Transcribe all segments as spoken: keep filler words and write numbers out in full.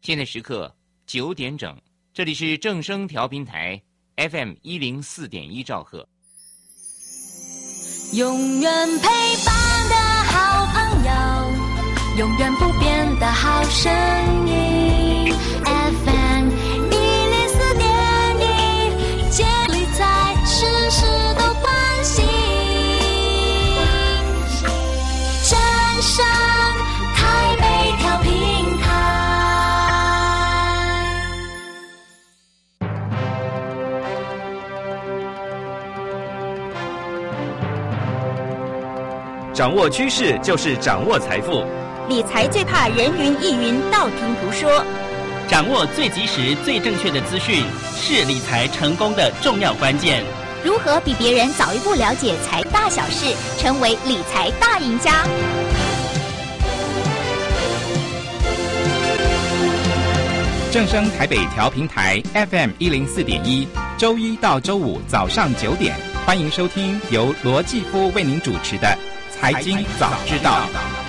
现在时刻九点整，这里是正声调频台 F M 一零四点一兆赫。 永远陪伴的好朋友，永远不变的好声音 F M 一零四点一，建立在事事都关心，正声台北调频台。 掌握趋势就是掌握财富， 理财最怕人云亦云，道听途说。 掌握最及时、最正确的资讯，是理财成功的重要关键。 如何比别人早一步了解财大小事，成为理财大赢家？ 正声台北调频台 F M 一零四点一，周一到周五早上九点，欢迎收听由罗继夫为您主持的财经早知道。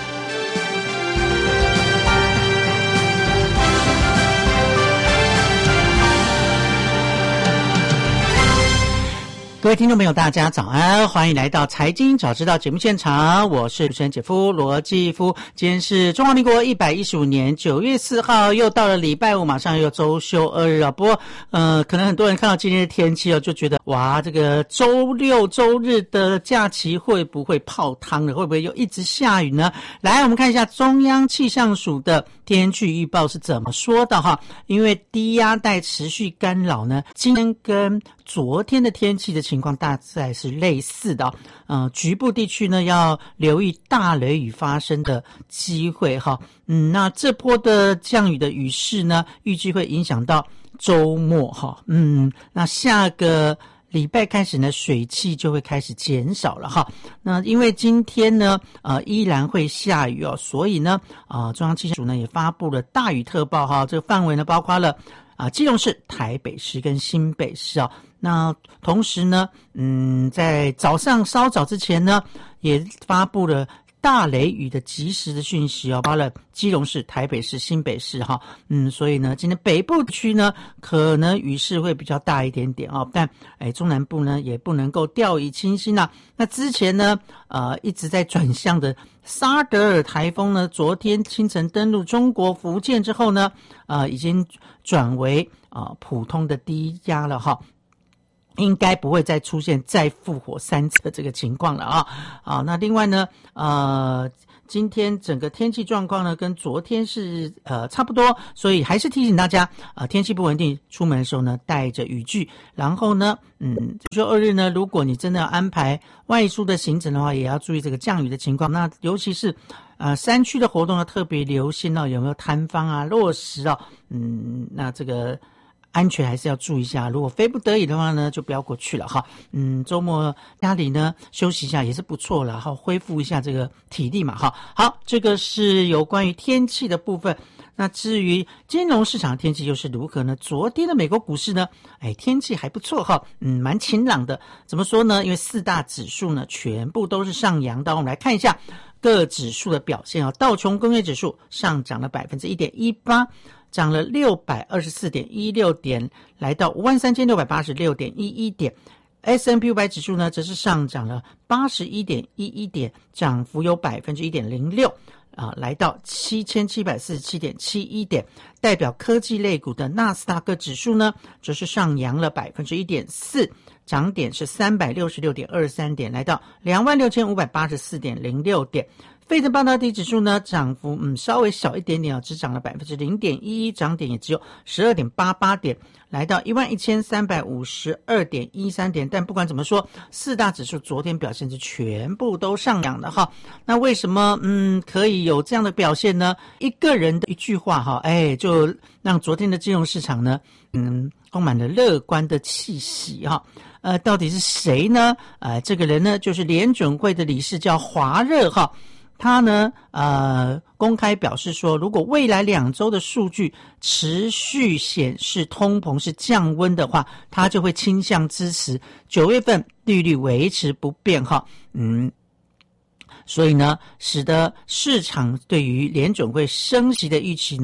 各位听众朋友大家早安，欢迎来到财经早知道节目现场，我是主持人姐夫罗继夫。今天是中华民国一百一十五年九月四号，又到了礼拜五，马上又周休二日啊。不过呃可能很多人看到今天的天气哦，就觉得哇，这个周六周日的假期会不会泡汤了，会不会又一直下雨呢？来，我们看一下中央气象署的天气预报是怎么说的哈。因为低压带持续干扰呢，今天跟昨天的天气的情况大概是类似的，呃，局部地区呢要留意大雷雨发生的机会哈。嗯，那这波的降雨的雨势呢，预计会影响到周末哈。嗯，那下个礼拜开始呢，水汽就会开始减少了哈。那因为今天呢，呃，依然会下雨哦，所以呢，啊、呃，中央气象署呢也发布了大雨特报哈。这个范围呢，包括了啊，基隆市、台北市跟新北市啊。那同时呢，嗯，在早上稍早之前呢，也发布了大雷雨的及时的讯息哦，包括了基隆市、台北市、新北市哈。嗯，所以呢，今天北部区呢，可能雨势会比较大一点点哦，但哎，中南部呢也不能够掉以轻心啦。那之前呢，呃，一直在转向的沙德尔台风呢，昨天清晨登陆中国福建之后呢，呃，已经转为啊、呃、普通的低压了哈。应该不会再出现再复活三次的这个情况了啊！啊，那另外呢，呃，今天整个天气状况呢，跟昨天是呃差不多，所以还是提醒大家啊、呃，天气不稳定，出门的时候呢带着雨具。然后呢，嗯，周休二日呢，如果你真的要安排外出的行程的话，也要注意这个降雨的情况。那尤其是呃山区的活动呢，特别留心哦，有没有坍方啊、落石啊？嗯，那这个安全还是要注意一下，如果非不得已的话呢，就不要过去了哈。嗯，周末家里呢休息一下也是不错了，哈，恢复一下这个体力嘛哈。好，这个是有关于天气的部分。那至于金融市场天气又是如何呢？昨天的美国股市呢，哎，天气还不错哈，嗯，蛮晴朗的。怎么说呢？因为四大指数呢全部都是上扬的。我们来看一下各指数的表现啊。道琼工业指数上涨了 百分之一点一八。涨了 六百二十四点一六 点，来到 五万三千六百八十六点一一 点。S and P 五百 指数呢，则是上涨了 八十一点一一 点，涨幅有 百分之一点零六， 啊，来到 七千七百四十七点七一 点。代表科技类股的纳斯达克指数呢，则是上扬了 百分之一点四， 涨点是 三百六十六点二三 点，来到 两万六千五百八十四点零六 点。费城半导体指数呢，涨幅嗯稍微小一点点啊，只涨了 百分之零点一一， 涨点也只有 十二点八八 点，来到 一万一千三百五十二点一三 点。但不管怎么说，四大指数昨天表现是全部都上扬的哈。那为什么嗯可以有这样的表现呢？一个人的一句话哈，哎，就让昨天的金融市场呢，嗯，充满了乐观的气息哈。呃，到底是谁呢？呃，这个人呢，就是联准会的理事叫华热哈。他呢，呃，公开表示说，如果未来两周的数据持续显示通膨是降温的话，他就会倾向支持九月份利率维持不变哈。嗯，所以呢，使得市场对于联准会升息的预期呢，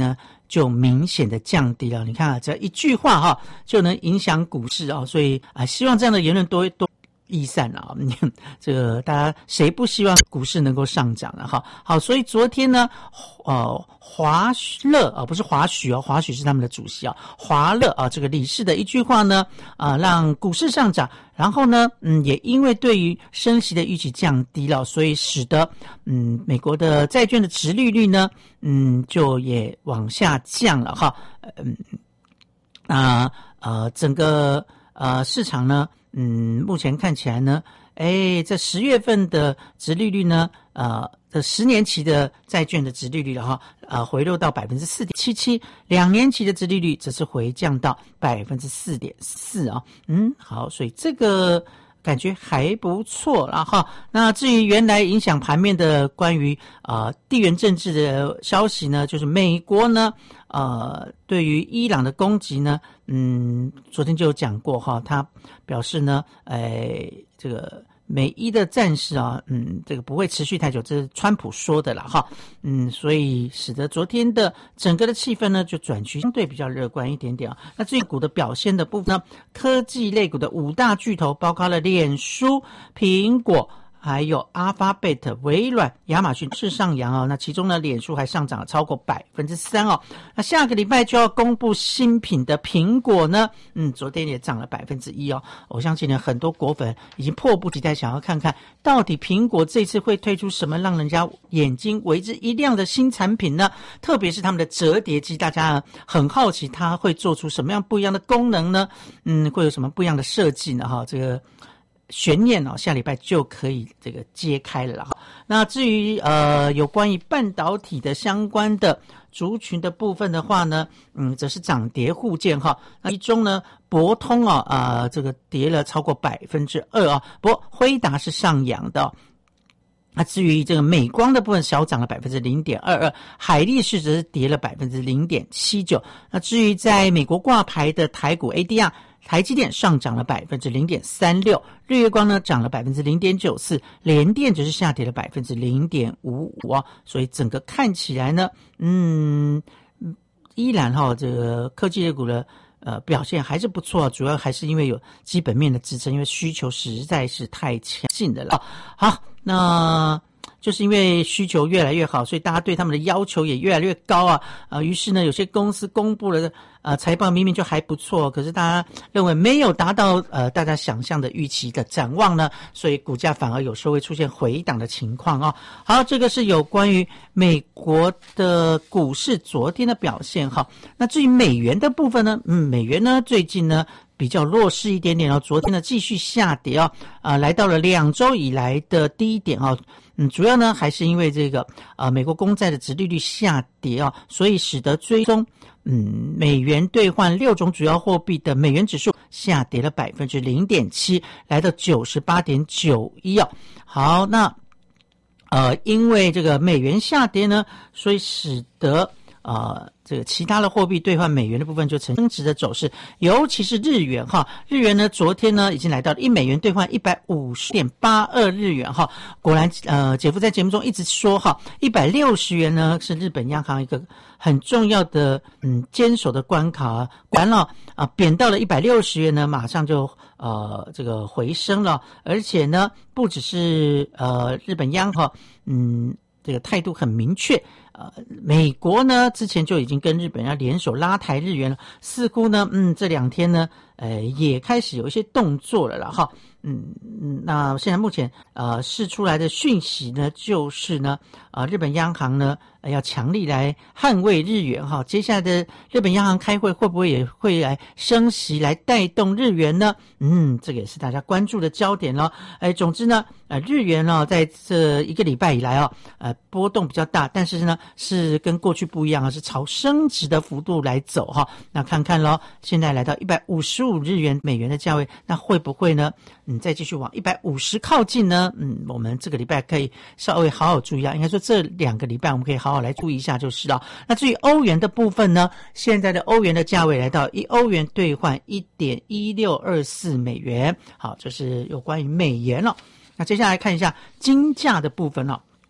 就明显的降低了。你看啊，只要一句话哈、哦，就能影响股市啊、哦，所以啊，希望这样的言论多多易散啊。这个大家谁不希望股市能够上涨了哈？好，所以昨天呢，呃，华乐啊，不是华许啊，华许是他们的主席啊，华乐啊，这个理事的一句话呢，啊，让股市上涨。然后呢，嗯，也因为对于升息的预期降低了，所以使得嗯美国的债券的殖利率呢，嗯，就也往下降了哈。嗯，啊呃，整个呃市场呢，嗯，目前看起来呢，哎，这十月份的殖利率呢，呃，这十年期的债券的殖利率了哈，呃，回落到百分之四点七七，两年期的殖利率则是回降到百分之四点四啊。嗯，好，所以这个感觉还不错了哈。那至于原来影响盘面的关于呃地缘政治的消息呢，就是美国呢，呃，对于伊朗的攻击呢，嗯，昨天就有讲过哈，他表示呢，哎，这个美伊的战事啊，嗯，这个不会持续太久，这是川普说的啦哈，嗯，所以使得昨天的整个的气氛呢就转趋相对比较乐观一点点啊。那至于股的表现的部分呢，科技类股的五大巨头包括了脸书、苹果，还有 Alphabet、微软、亚马逊是上扬哦。那其中呢，脸书还上涨了超过百分之三哦。那下个礼拜就要公布新品的苹果呢，嗯，昨天也涨了百分之一哦。我相信呢，很多果粉已经迫不及待想要看看，到底苹果这次会推出什么让人家眼睛为之一亮的新产品呢？特别是他们的折叠机，大家很好奇它会做出什么样不一样的功能呢？嗯，会有什么不一样的设计呢？哈，这个悬念哦，下礼拜就可以这个揭开了哈。那至于呃有关于半导体的相关的族群的部分的话呢，嗯，则是涨跌互见哈。那其中呢，博通啊啊、呃、这个跌了超过百分之二啊，不过辉达是上扬的、哦。那至于这个美光的部分小涨了百分之零点二二，海力士则是跌了百分之零点七九。那至于在美国挂牌的台股 A D R。台积电上涨了百分之零点三六，日月光呢涨了百分之零点九四，联电只是下跌了百分之零点五五啊，所以整个看起来呢，嗯，依然哈、哦、这个科技类股的呃表现还是不错，主要还是因为有基本面的支撑，因为需求实在是太强劲的了。好，那。就是因为需求越来越好，所以大家对他们的要求也越来越高啊！呃，于是呢，有些公司公布了呃财报，明明就还不错，可是大家认为没有达到呃大家想象的预期的展望呢，所以股价反而有时候会出现回档的情况哦。好，这个是有关于美国的股市昨天的表现哈。那至于美元的部分呢，嗯，美元呢最近呢比较弱势一点点哦，昨天呢继续下跌哦，啊、呃，来到了两周以来的低点哦。嗯，主要呢还是因为这个呃美国公债的殖利率下跌啊，所以使得追踪嗯美元兑换六种主要货币的美元指数下跌了百分之零点七，来到九十八点九一啊。好，那呃因为这个美元下跌呢，所以使得呃这个其他的货币兑换美元的部分就呈升值的走势，尤其是日元哈，日元呢昨天呢已经来到了一美元兑换一百五十点八二日元哈，果然呃姐夫在节目中一直说哈，一百六十元呢是日本央行一个很重要的嗯坚守的关卡啊，完了啊贬到了一百六十元呢，马上就呃这个回升了，而且呢不只是呃日本央行嗯这个态度很明确。呃，美国呢之前就已经跟日本要联手拉抬日元了，似乎呢，嗯，这两天呢，呃，也开始有一些动作了啦，哈，嗯嗯，那现在目前呃释出来的讯息呢，就是呢，呃，日本央行呢、呃、要强力来捍卫日元哈，接下来的日本央行开会会不会也会来升息来带动日元呢？嗯，这个也是大家关注的焦点咯。哎，总之呢，呃，日元呢、哦、在这一个礼拜以来哦，呃，波动比较大，但是呢。是跟过去不一样啊，是朝升值的幅度来走哈。那看看咯，现在来到一百五十五日元美元的价位，那会不会呢？嗯，再继续往一百五十靠近呢？嗯，我们这个礼拜可以稍微好好注意啊。应该说这两个礼拜我们可以好好来注意一下就是了。那至于欧元的部分呢，现在的欧元的价位来到一欧元兑换 一点一六二四美元。好，这是有关于美元了。那接下来看一下金价的部分了。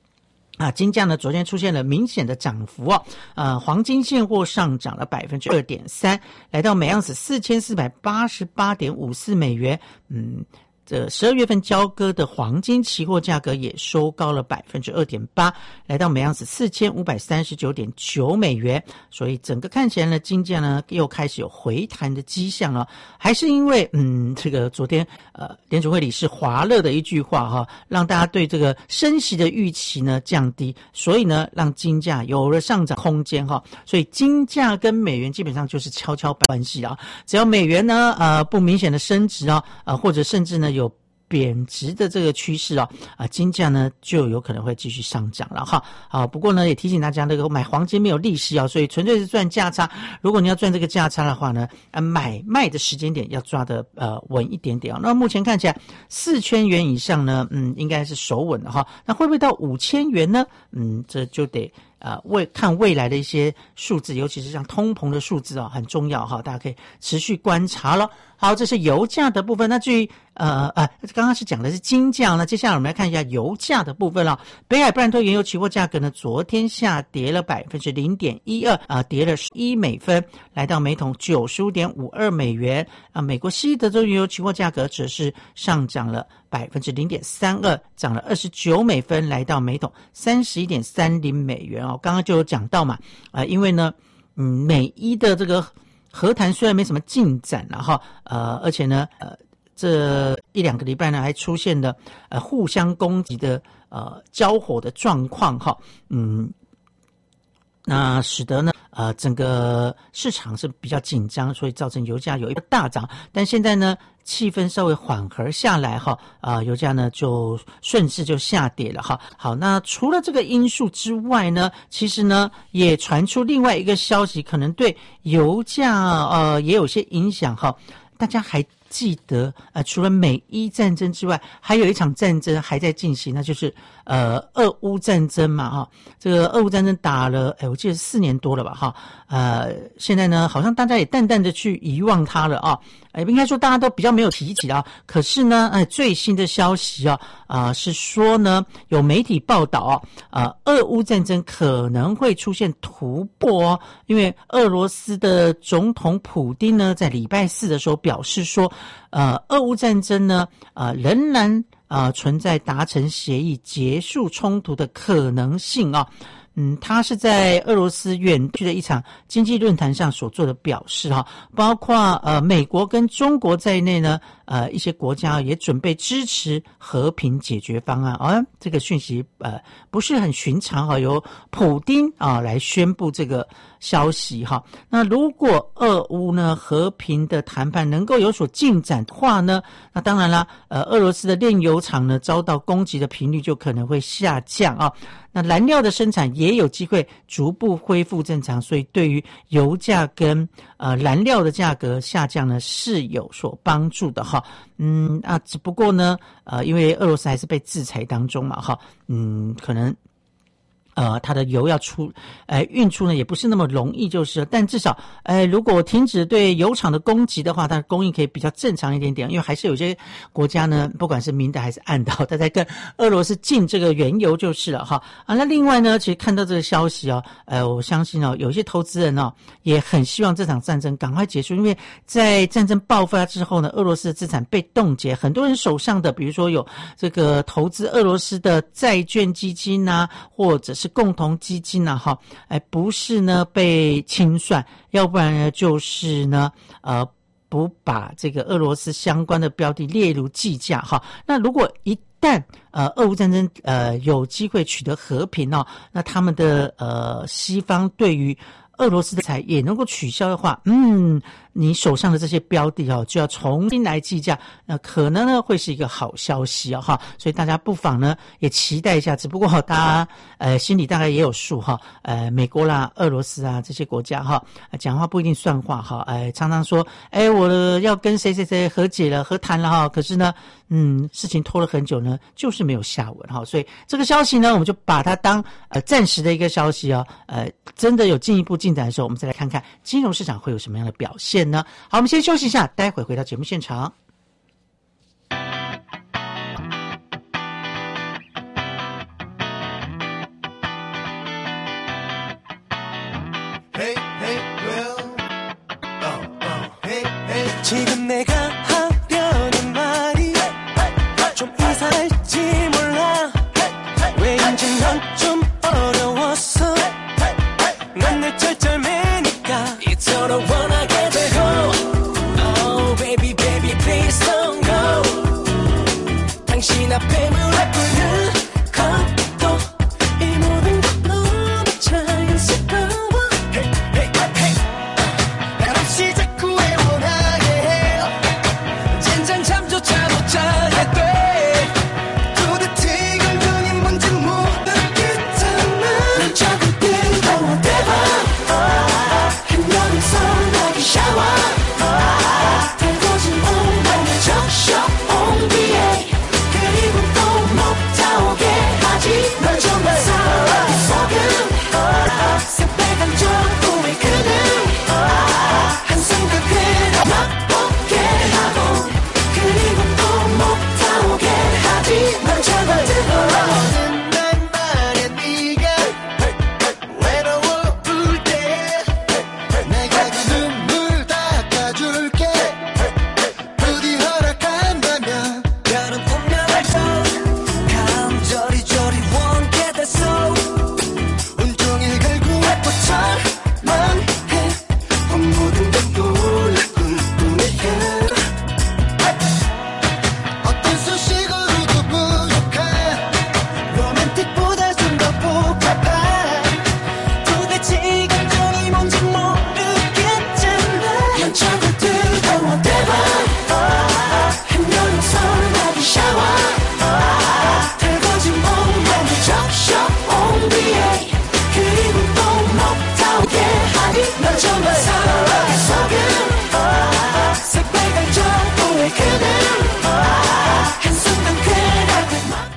啊，金价呢昨天出现了明显的涨幅哦，呃，黄金现货上涨了 百分之二点三， 来到每盎司四千四百八十八点五四美元。嗯，这十二月份交割的黄金期货价格也收高了 百分之二点八， 来到每盎司四千五百三十九点九美元。所以整个看起来呢，金价呢又开始有回弹的迹象了，还是因为嗯，这个昨天呃联储会理事华勒的一句话哈，让大家对这个升息的预期呢降低，所以呢让金价有了上涨空间哈。所以金价跟美元基本上就是跷跷板关系啊，只要美元呢呃不明显的升值啊，呃或者甚至呢有贬值的这个趋势啊，啊，金价呢就有可能会继续上涨了哈。啊，不过呢也提醒大家，那个买黄金没有利息啊，所以纯粹是赚价差。如果你要赚这个价差的话呢，啊，买卖的时间点要抓的呃稳一点点啊。那目前看起来四千元以上呢，嗯，应该是守稳的哈。那会不会到五千元呢？嗯，这就得。呃，未看未来的一些数字，尤其是像通膨的数字啊，很重要哈，大家可以持续观察了。好，这是油价的部分。那至于呃呃，刚刚是讲的是金价呢，接下来我们来看一下油价的部分了。北海布兰特原油期货价格呢，昨天下跌了百分之零点一二啊，跌了一美分，来到每桶九十五点五二美元啊。美国西德州原油期货价格则是上涨了百分之零点三二，涨了二十九美分，来到每桶三十一点三零美元哦。刚刚就有讲到嘛，啊、呃，因为呢，嗯，美伊的这个和谈虽然没什么进展了哈，呃，而且呢，呃，这一两个礼拜呢，还出现了呃互相攻击的呃交火的状况哈，嗯，那使得呢。呃，整个市场是比较紧张，所以造成油价有一个大涨。但现在呢，气氛稍微缓和下来哈，啊、呃，油价呢就顺势就下跌了哈。好，那除了这个因素之外呢，其实呢也传出另外一个消息，可能对油价呃也有些影响哈。大家还记得呃，除了美伊战争之外，还有一场战争还在进行，那就是呃俄乌战争嘛哈。这个俄乌战争打了，哎，我记得四年多了吧哈。呃，现在呢，好像大家也淡淡的去遗忘它了啊。哎，应该说大家都比较没有提起啊。可是呢，哎，最新的消息啊，啊、呃、是说呢，有媒体报道啊，呃，俄乌战争可能会出现突破哦，因为俄罗斯的总统普丁呢，在礼拜四的时候表示说，呃，俄乌战争呢，呃，仍然啊、呃、存在达成协议结束冲突的可能性啊。嗯，他是在俄罗斯远去的一场经济论坛上所做的表示哈，包括呃美国跟中国在内呢，呃一些国家也准备支持和平解决方案。啊，这个讯息呃不是很寻常哈，由普丁啊来宣布这个消息哈。那如果俄乌呢和平的谈判能够有所进展的话呢，那当然啦，呃俄罗斯的炼油厂呢遭到攻击的频率就可能会下降啊。那燃料的生产也有机会逐步恢复正常，所以对于油价跟呃燃料的价格下降呢是有所帮助的哈。嗯啊，只不过呢，呃，因为俄罗斯还是被制裁当中嘛哈，嗯，可能。呃，它的油要出，呃，运出呢也不是那么容易，就是了。但至少，呃，如果停止对油厂的攻击的话，它的供应可以比较正常一点点。因为还是有些国家呢，不管是明的还是暗的，它在跟俄罗斯进这个原油就是了哈。啊，那另外呢，其实看到这个消息哦，呃，我相信哦，有一些投资人哦也很希望这场战争赶快结束，因为在战争爆发之后呢，俄罗斯的资产被冻结，很多人手上的，比如说有这个投资俄罗斯的债券基金啊，或者是共同基金啊，哈，哎，不是呢被清算，要不然呢就是呢，呃，不把这个俄罗斯相关的标的列入计价哈。那如果一旦呃俄乌战争呃有机会取得和平哦，那他们的呃西方对于俄罗斯的财也能够取消的话，嗯，你手上的这些标的哦，就要重新来计价，那可能呢会是一个好消息哦哈，所以大家不妨呢也期待一下。只不过大家呃心里大概也有数哈，呃美国啦、俄罗斯啊这些国家哈，讲话不一定算话哈，呃常常说，哎我要跟谁谁谁和解了、和谈了哈，可是呢，嗯事情拖了很久呢，就是没有下文哈，所以这个消息呢，我们就把它当呃暂时的一个消息哦，呃真的有进一步进展的时候，我们再来看看金融市场会有什么样的表现呢？好，我们先休息一下，待会回到节目现场。 지금 내가 하려는 말이 좀 이상할지 몰라 왜인지 넌 좀 어려웠어 난 늘 쩔쩔매니까 이토록 원하게 되고 Oh baby baby please don't go 당신 앞에 무릎 꿇는 것도 이 모든 것 너무 자연스러워 Hey hey hey 날 없이 자꾸 애원하게 해 진작 잠조차 못 자게 돼 도대체 감정이 뭔지 모르겠잖아 난 적을 뜨거워 대박 한여름 선하게 샤워 달궈진 온몸에 적셔 온기에 그리고 또 못 타오게 하지 널 정말 사랑해 속은 새빨간 저고의 그늘 한순간 그냥 맛보게 하고 그리고 또 못 타오게 하지 널 정말 뜨거워는 난 말야 네가 외로워 울 때 내가 그 눈물 닦아줄게 부디 허락한다면 별은 운명을 감절이 저리 원게 됐어 온종일 결국에 또 절망해 온 모든 게 몰라 꿈뿐이야 어떤 수식어로도 부족한 로맨틱보다 좀 더 복잡한 도대체 이 감정이 뭔지 모르겠잖아 난 적을 뜨거워 대박 한여름 선하게 샤워 달궈진 온몸에 적셔 온기에 그리고 또 못 타오게 하니 널 정말 사랑해 속은 새빨간 저고의 그늘 한순간 그냥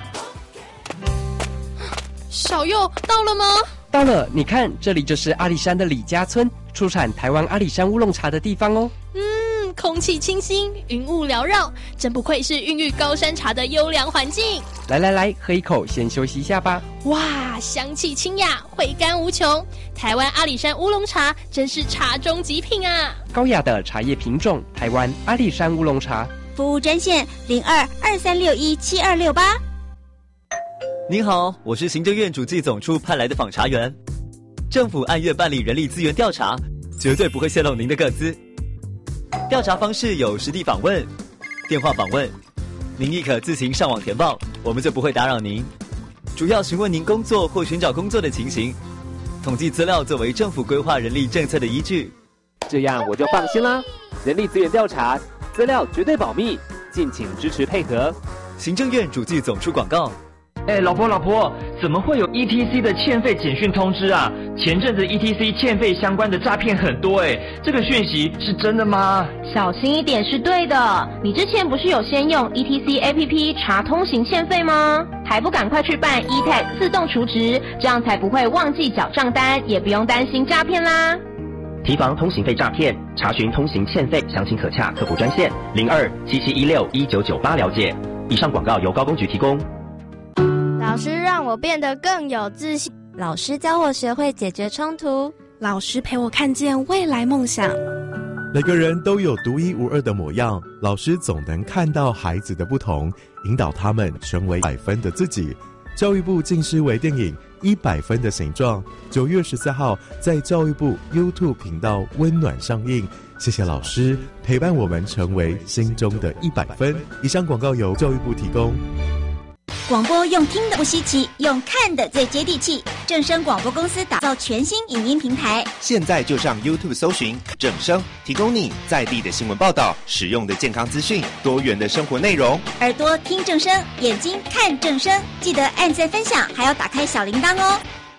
小佑到了吗？ 到了，你看，这里就是阿里山的李家村，出产台湾阿里山乌龙茶的地方哦。 嗯，空气清新，云雾缭绕，真不愧是孕育高山茶的优良环境。 来来来，喝一口，先休息一下吧。 哇，香气清雅，回甘无穷。台湾阿里山乌龙茶真是茶中极品啊！ 高雅的茶叶品种，台湾阿里山乌龙茶。 服务专线零二二三六一七二六八。 您好，我是行政院主计总处派来的访查员。政府按月办理人力资源调查，绝对不会泄露您的个资。调查方式有实地访问、电话访问，您亦可自行上网填报，我们就不会打扰您。主要询问您工作或寻找工作的情形，统计资料作为政府规划人力政策的依据。 这样我就放心啦。人力资源调查，资料绝对保密，敬请支持配合。 行政院主计总处广告。 哎，老婆老婆，怎么会有 E T C 的欠费简讯通知啊？前阵子 E T C 欠费相关的诈骗很多哎，这个讯息是真的吗？ 小心一点是对的。你之前不是有先用 E T C A P P 查通行欠费吗？还不赶快去办 E T A G 自动储值，这样才不会忘记缴账单，也不用担心诈骗啦。 提防通行费诈骗，查询通行欠费，详情可洽客服专线零二七七一六一九九八了解。以上广告由高工局提供。 老师让我变得更有自信， 老师教我学会解决冲突， 老师陪我看见未来梦想。 每个人都有独一无二的模样，老师总能看到孩子的不同，引导他们成为百分的自己。教育部近视微电影《一百分的形状》九月十四号在教育部 YouTube 频道温暖上映。谢谢老师陪伴我们成为心中的一百分。以上广告由教育部提供。 广播用听的不稀奇，用看的最接地气。正声广播公司打造全新影音平台， 现在就上 YouTube 搜寻正声，提供你在地的新闻报道、实用的健康资讯、多元的生活内容。 耳朵听正声，眼睛看正声，记得按赞分享，还要打开小铃铛哦。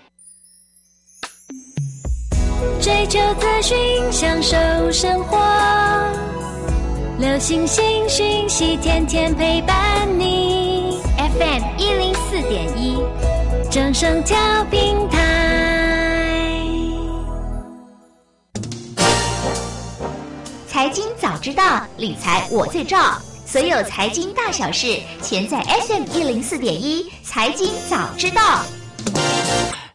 追求资讯，享受生活，流行新讯息，天天陪伴你。F M 一零四点一，正声调频台。 财经早知道，理财我最照。所有财经大小事，全在 F M 一零四点一，财经早知道。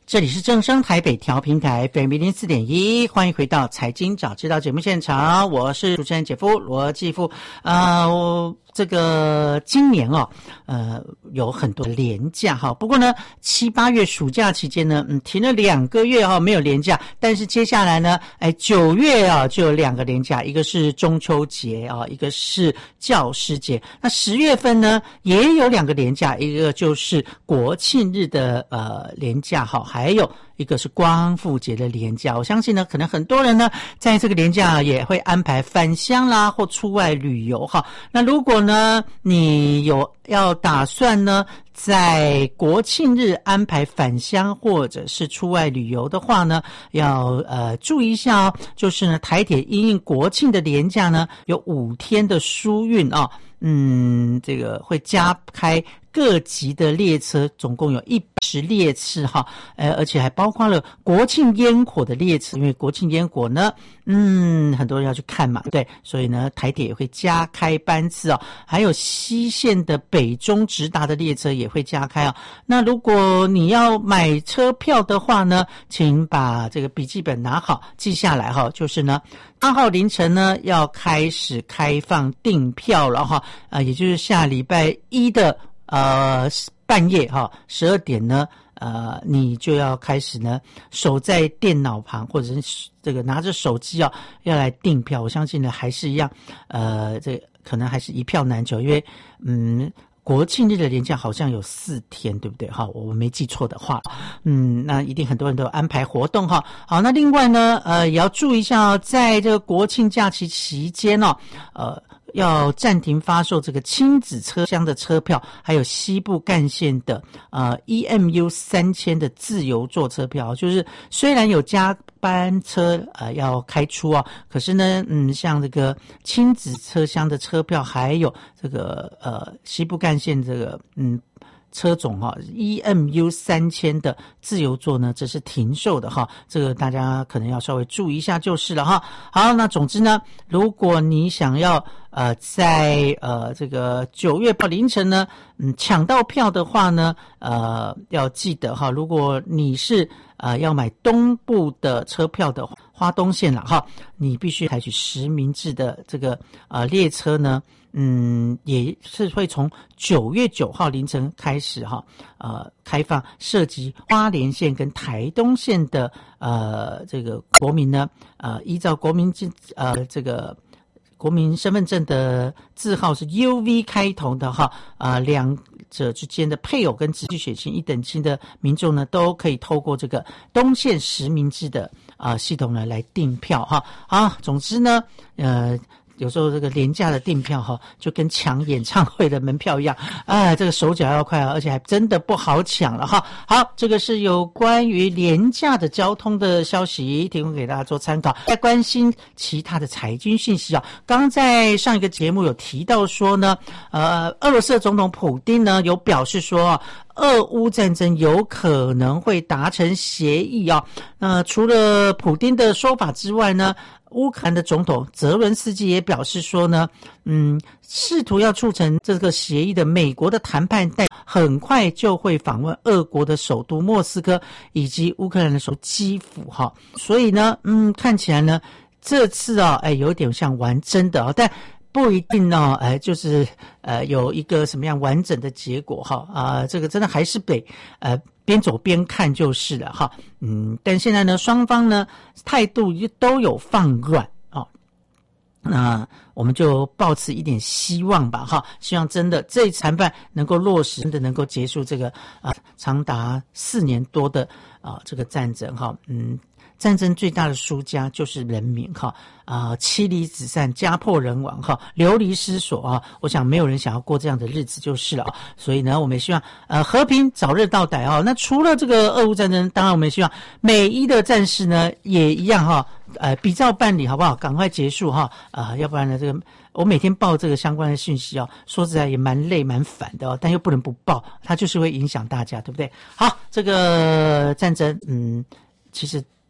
这里是正声台北调频台 F M 一零四点一，欢迎回到财经早知道节目现场，我是主持人姐夫罗继夫。呃，我这个今年哦，呃，有很多连假哈，不过呢，七八月暑假期间呢，嗯，停了两个月哈，没有连假，但是接下来呢，哎，九月啊就有两个连假，一个是中秋节啊，一个是教师节。那十月份呢也有两个连假，一个就是国庆日的呃连假哈，还有一个是光复节的连假。我相信呢，可能很多人呢在这个连假也会安排返乡啦或出外旅游哈。那如果呢你有要打算呢在国庆日安排返乡或者是出外旅游的话呢，要呃注意一下哦，就是呢台铁因应国庆的连假呢有五天的疏运哦，嗯，这个会加开各级的列车，总共有一百十列次哈，呃，而且还包括了国庆烟火的列次，因为国庆烟火呢，嗯，很多人要去看嘛，对，所以呢，台铁也会加开班次哦，还有西线的北中直达的列车也会加开哦。那如果你要买车票的话呢，请把这个笔记本拿好，记下来哈，就是呢，八号凌晨呢要开始开放订票了哈，啊，也就是下礼拜一的。呃，半夜哈，十二点呢，呃，你就要开始呢，守在电脑旁或者是这个拿着手机哦，要来订票。我相信呢，还是一样，呃，这可能还是一票难求，因为嗯，国庆日的连假好像有四天，对不对？哈，我没记错的话，嗯，那一定很多人都有安排活动哈。好，那另外呢，呃，也要注意一下哦，在这个国庆假期期间哦，呃。要暂停发售这个亲子车厢的车票，还有西部干线的呃 E M U 三千的自由座车票，就是虽然有加班车呃要开出哦，可是呢，嗯，像这个亲子车厢的车票，还有这个呃西部干线这个嗯。车种哈 E M U 三千的自由座呢，这是停售的哈，这个大家可能要稍微注意一下就是了哈。好，那总之呢，如果你想要呃在呃这个九月八凌晨呢，嗯抢到票的话呢，呃要记得哈，如果你是呃要买东部的车票的花东线了哈，你必须采取实名制的这个呃列车呢。嗯，也是会从九月九号凌晨开始哈，呃，开放涉及花莲县跟台东县的呃这个国民呢，呃，依照国民呃这个国民身份证的字号是 U V 开头的哈，啊、呃，两者之间的配偶跟直系血亲一等亲的民众呢，都可以透过这个东县实名制的啊、呃、系统呢来订票哈。好，总之呢，呃。有时候这个廉价的订票哈，就跟抢演唱会的门票一样，啊，这个手脚要快啊，而且还真的不好抢了哈。好，这个是有关于廉价的交通的消息，提供给大家做参考。在关心其他的财经讯息啊，刚刚在上一个节目有提到说呢，呃，俄罗斯的总统普丁呢有表示说，俄乌战争有可能会达成协议啊。那除了普丁的说法之外呢？乌克兰的总统泽伦斯基也表示说呢，嗯，试图要促成这个协议的美国的谈判代表很快就会访问俄国的首都莫斯科以及乌克兰的首都基辅哈，所以呢，嗯，看起来呢，这次啊，哎，有点像玩真的啊，但不一定呢，哎，就是呃有一个什么样完整的结果哈啊、呃，这个真的还是得呃。边走边看就是了哈，嗯，但现在呢，双方呢态度都有放软哦，那我们就抱持一点希望吧哈，希望真的这一谈判能够落实，真的能够结束这个啊、呃、长达四年多的啊、呃、这个战争哈，嗯。战争最大的输家就是人民哈啊、呃，妻离子散，家破人亡哈，流离失所啊！我想没有人想要过这样的日子就是了。所以呢，我们也希望呃和平早日到来啊。那除了这个俄乌战争，当然我们也希望美伊的战事呢也一样哈，呃比照办理好不好？赶快结束哈啊、呃，要不然呢这个我每天报这个相关的讯息哦，说实在也蛮累蛮烦的哦，但又不能不报，它就是会影响大家，对不对？好，这个战争嗯，其实。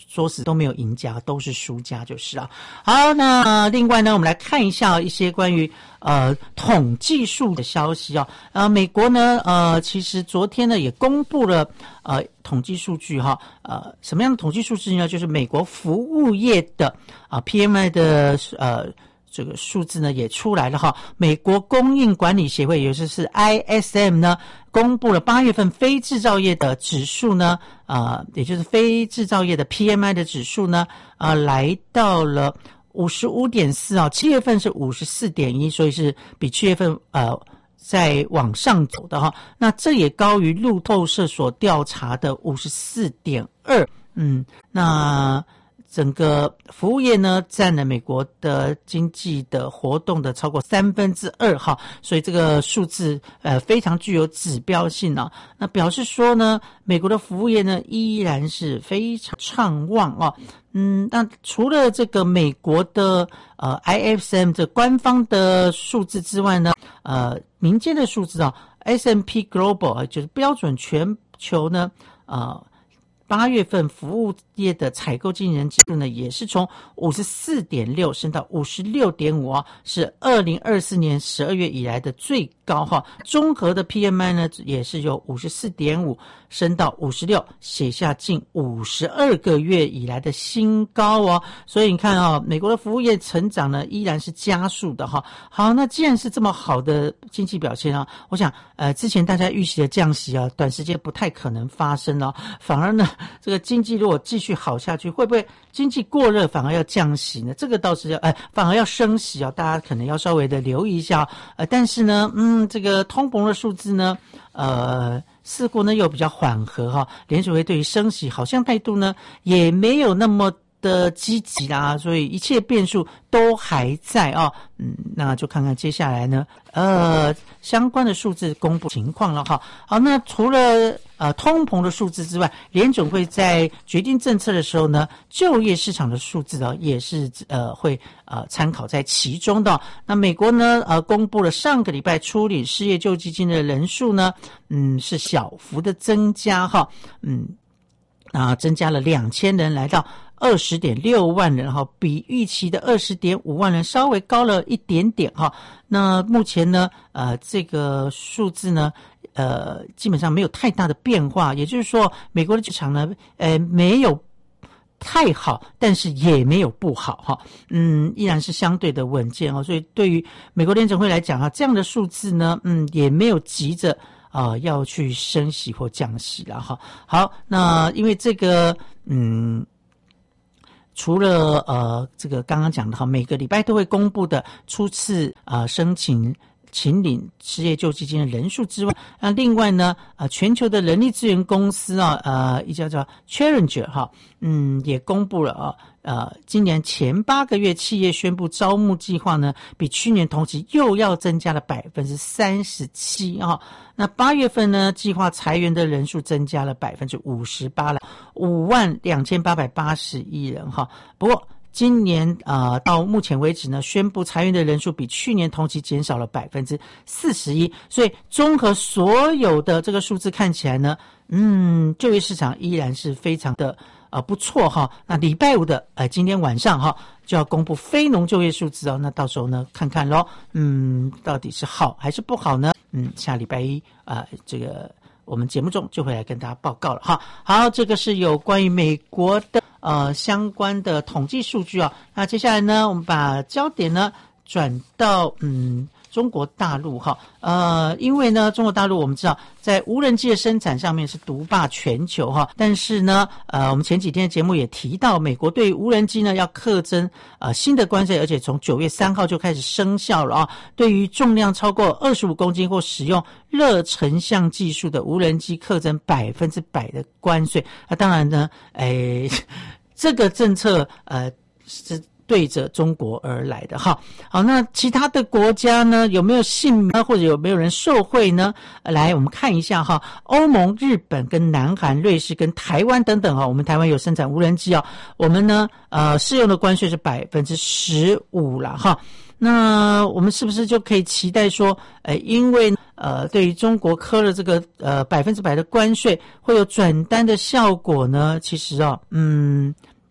说死都没有赢家，都是输家就是啊。好，那、呃、另外呢，我们来看一下一些关于呃统计数的消息啊。呃，美国呢，呃，其实昨天呢也公布了呃统计数据哈。呃，什么样的统计数据呢？就是美国服务业的啊、呃、P M I 的呃。这个数字呢也出来了哈，美国供应管理协会，也就是 I S M 呢，公布了八月份非制造业的指数呢，呃，也就是非制造业的 P M I 的指数呢，呃，来到了 五十五点四 啊，七月份是 五十四点一， 所以是比七月份呃在往上走的哈。那这也高于路透社所调查的 五十四点二， 嗯，那整个服务业呢，占了美国的经济的活动的超过三分之二哈，所以这个数字呃非常具有指标性啊。那表示说呢，美国的服务业呢依然是非常畅旺啊。嗯，那除了这个美国的呃 I S M 这官方的数字之外呢，呃民间的数字啊 ，S and P Global 就是标准全球呢，呃。八月份服务业的采购经理人指数呢，也是从 五十四点六 升到 五十六点五 啊，是二零二四年十二月以来的最高哈。综合的 P M I 呢，也是由 五十四点五 升到五十六，写下近五十二个月以来的新高哦。所以你看啊、哦，美国的服务业成长呢依然是加速的哈。好，那既然是这么好的经济表现啊，我想呃之前大家预期的降息啊，短时间不太可能发生哦，反而呢。这个经济如果继续好下去，会不会经济过热反而要降息呢？这个倒是要，呃，反而要升息啊，大家可能要稍微的留意一下。呃，但是呢，嗯，这个通膨的数字呢，呃，似乎呢又比较缓和哈。联储会对于升息好像态度呢也没有那么的积极啦，所以一切变数都还在啊。嗯，那就看看接下来呢，呃，相关的数字公布情况了哈。好，那除了呃通膨的数字之外，联准会在决定政策的时候呢，就业市场的数字呢也是呃会呃参考在其中的。那美国呢呃公布了上个礼拜初领失业救济金的人数呢，嗯是小幅的增加哈，嗯啊增加了两千人，来到二十点六万人哈，比预期的二十点五万人稍微高了一点点哈。那目前呢，呃，这个数字呢，呃，基本上没有太大的变化，也就是说，美国的市场呢，呃，没有太好，但是也没有不好哈，嗯，依然是相对的稳健哦。所以对于美国联准会来讲啊，这样的数字呢，嗯，也没有急着啊、呃、要去升息或降息了哈。好，那因为这个，嗯。除了呃这个刚刚讲的哈，每个礼拜都会公布的初次啊、呃、申请请领失业救济金的人数之外，那另外呢呃全球的人力资源公司啊呃一家叫 Challenger 哈，嗯也公布了啊呃今年前八个月企业宣布招募计划呢，比去年同期又要增加了百分之三十七啊。那八月份呢，计划裁员的人数增加了百分之五十八了，五万两千八百八十一人哈。不过今年啊、呃、到目前为止呢，宣布裁员的人数比去年同期减少了百分之四十一，所以综合所有的这个数字看起来呢，嗯，就业市场依然是非常的呃不错哈。那礼拜五的呃今天晚上哈就要公布非农就业数字哦，那到时候呢看看咯，嗯，到底是好还是不好呢？嗯，下礼拜一啊、呃，这个我们节目中就会来跟大家报告了哈。好，这个是有关于美国的呃相关的统计数据啊。那接下来呢，我们把焦点呢转到嗯中国大陆哈。呃，因为呢中国大陆我们知道在无人机的生产上面是独霸全球哈，但是呢呃我们前几天的节目也提到，美国对无人机呢要课征呃新的关税，而且从九月三号就开始生效了啊。对于重量超过二十五公斤或使用热成像技术的无人机课征百分之百的关税。那、啊、当然呢，哎，这个政策呃是对着中国而来的哈。好，那其他的国家呢，有没有幸免或者有没有人受惠呢？来，我们看一下哈，欧盟、日本跟南韩、瑞士跟台湾等等哈，我们台湾有生产无人机啊，我们呢呃适用的关税是百分之十五了哈。那我们是不是就可以期待说，呃，因为呃，对于中国科了这个呃百分之百的关税，会有转单的效果呢？其实啊，嗯，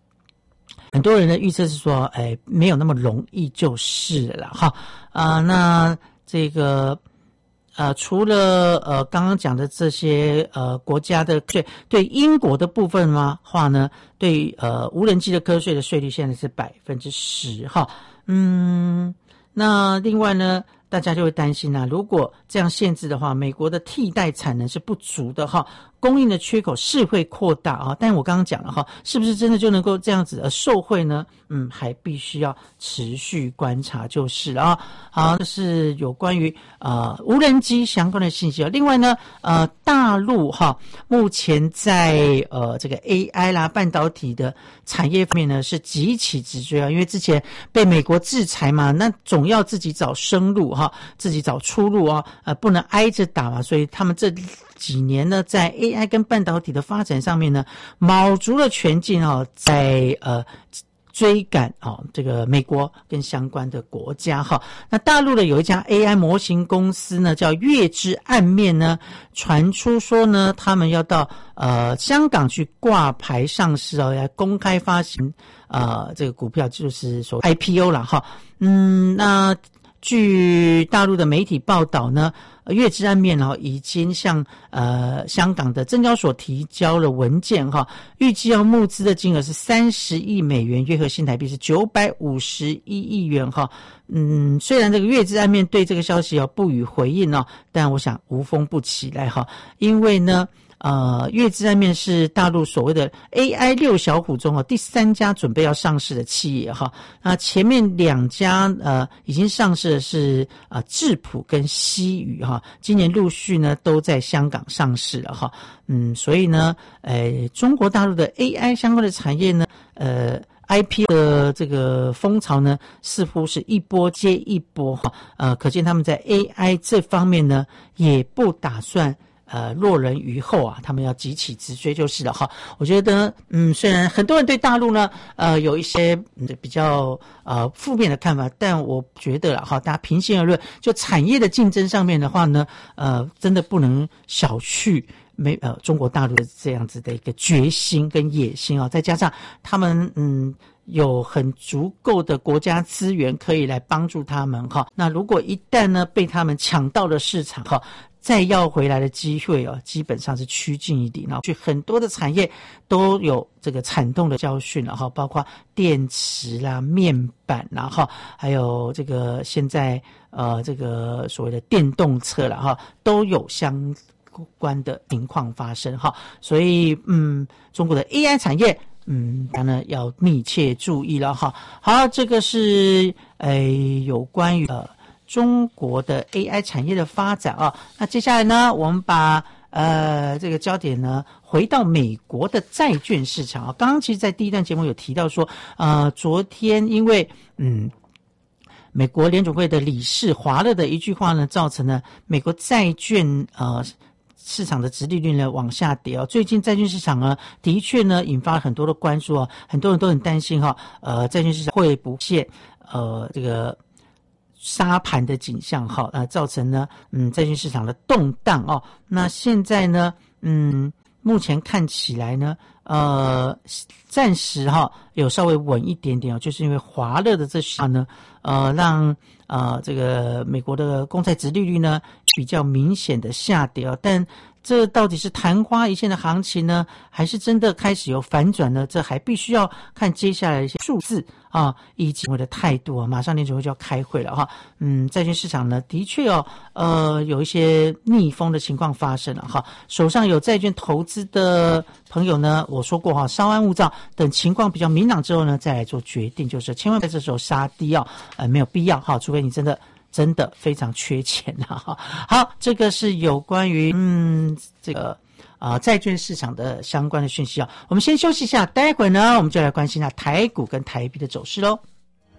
很多人的预测是说，哎，没有那么容易就是了哈。啊、呃，那这个。呃，除了呃刚刚讲的这些呃国家的税，对英国的部分嘛话呢，对呃无人机的科税的税率现在是百分之十哈。嗯，那另外呢，大家就会担心啊，如果这样限制的话，美国的替代产能是不足的哈，供应的缺口是会扩大啊。但我刚刚讲了哈，是不是真的就能够这样子而受惠呢？嗯，还必须要持续观察就是了啊。好，这是有关于呃无人机相关的信息啊。另外呢，呃，大陆哈目前在呃这个 A I 啦、半导体的产业方面呢是急起直追啊，因为之前被美国制裁嘛，那总要自己找生路哈，自己找出路啊，呃，不能挨着打嘛，所以他们这几年呢，在 A I 跟半导体的发展上面呢，卯足了全劲啊，在呃。追赶哦，这个美国跟相关的国家哈，那大陆的有一家 A I 模型公司呢，叫月之暗面呢，传出说呢，他们要到呃香港去挂牌上市哦，来公开发行呃这个股票，就是说 I P O 啦哈，嗯，那据大陆的媒体报道呢。月之暗面哦，已经向呃香港的证交所提交了文件哈，预计要募资的金额是三十亿美元，约合新台币是九百五十一亿元哈。嗯，虽然这个月之暗面对这个消息哦不予回应哦，但我想无风不起来哈，因为呢。呃，月之暗面是大陆所谓的 A I 六小虎中哦第三家准备要上市的企业哈。那前面两家呃已经上市的是呃智谱跟西宇哈，今年陆续呢都在香港上市了哈。嗯，所以呢，呃，中国大陆的 A I 相关的产业呢，呃。I P O 的这个风潮呢，似乎是一波接一波哈，呃，可见他们在 A I 这方面呢，也不打算呃落人于后啊，他们要急起直追就是了哈。我觉得，嗯，虽然很多人对大陆呢，呃，有一些比较呃负面的看法，但我觉得了哈，大家平心而论，就产业的竞争上面的话呢，呃，真的不能小觑。没呃，中国大陆的这样子的一个决心跟野心啊，再加上他们嗯有很足够的国家资源可以来帮助他们哈。那如果一旦呢被他们抢到了市场哈，再要回来的机会哦，基本上是趋近于零了。去很多的产业都有这个惨痛的教训了哈，包括电池啦、面板啦哈，还有这个现在呃这个所谓的电动车啦哈，都有相。关的情况发生哈，所以嗯，中国的 A I 产业嗯，当然要密切注意了哈。好，这个是呃有关于呃中国的 A I 产业的发展啊。那接下来呢，我们把呃这个焦点呢回到美国的债券市场啊。刚刚其实，在第一段节目有提到说，呃，昨天因为嗯。美国联准会的理事华勒的一句话呢，造成了美国债券呃市场的殖利率呢往下跌哦。最近债券市场呢，的确呢引发了很多的关注哦，很多人都很担心哈、哦，呃，债券市场会不现呃这个杀盘的景象哈，呃，造成呢嗯债券市场的动荡哦。那现在呢，嗯，目前看起来呢，呃，暂时哈有稍微稳一点点哦，就是因为华勒的这句话呢，呃，让呃这个美国的公债殖利率呢比较明显的下跌哦，但这到底是昙花一现的行情呢，还是真的开始有反转呢？这还必须要看接下来的一些数字啊，以及我的态度啊。马上联准会就要开会了哈，嗯，债券市场呢，的确哦，呃，有一些逆风的情况发生了哈。手上有债券投资的朋友呢，我说过哈，稍安勿躁，等情况比较明朗之后呢，再来做决定，就是千万在这时候杀低哦，呃，没有必要哈，除非你真的。真的非常缺钱啊！好，这个是有关于嗯这个啊、呃、债券市场的相关的讯息啊。我们先休息一下，待会呢我们就来关心一下台股跟台币的走势喽。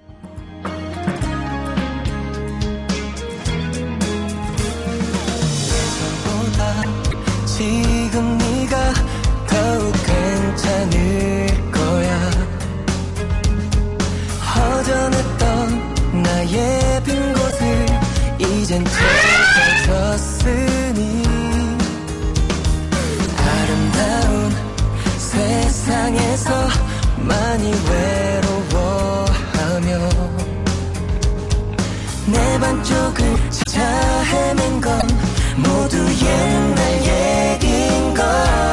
이젠 채워졌으니 아름다운 세상에서 많이 외로워 된 건 모두 옛날 얘긴 걸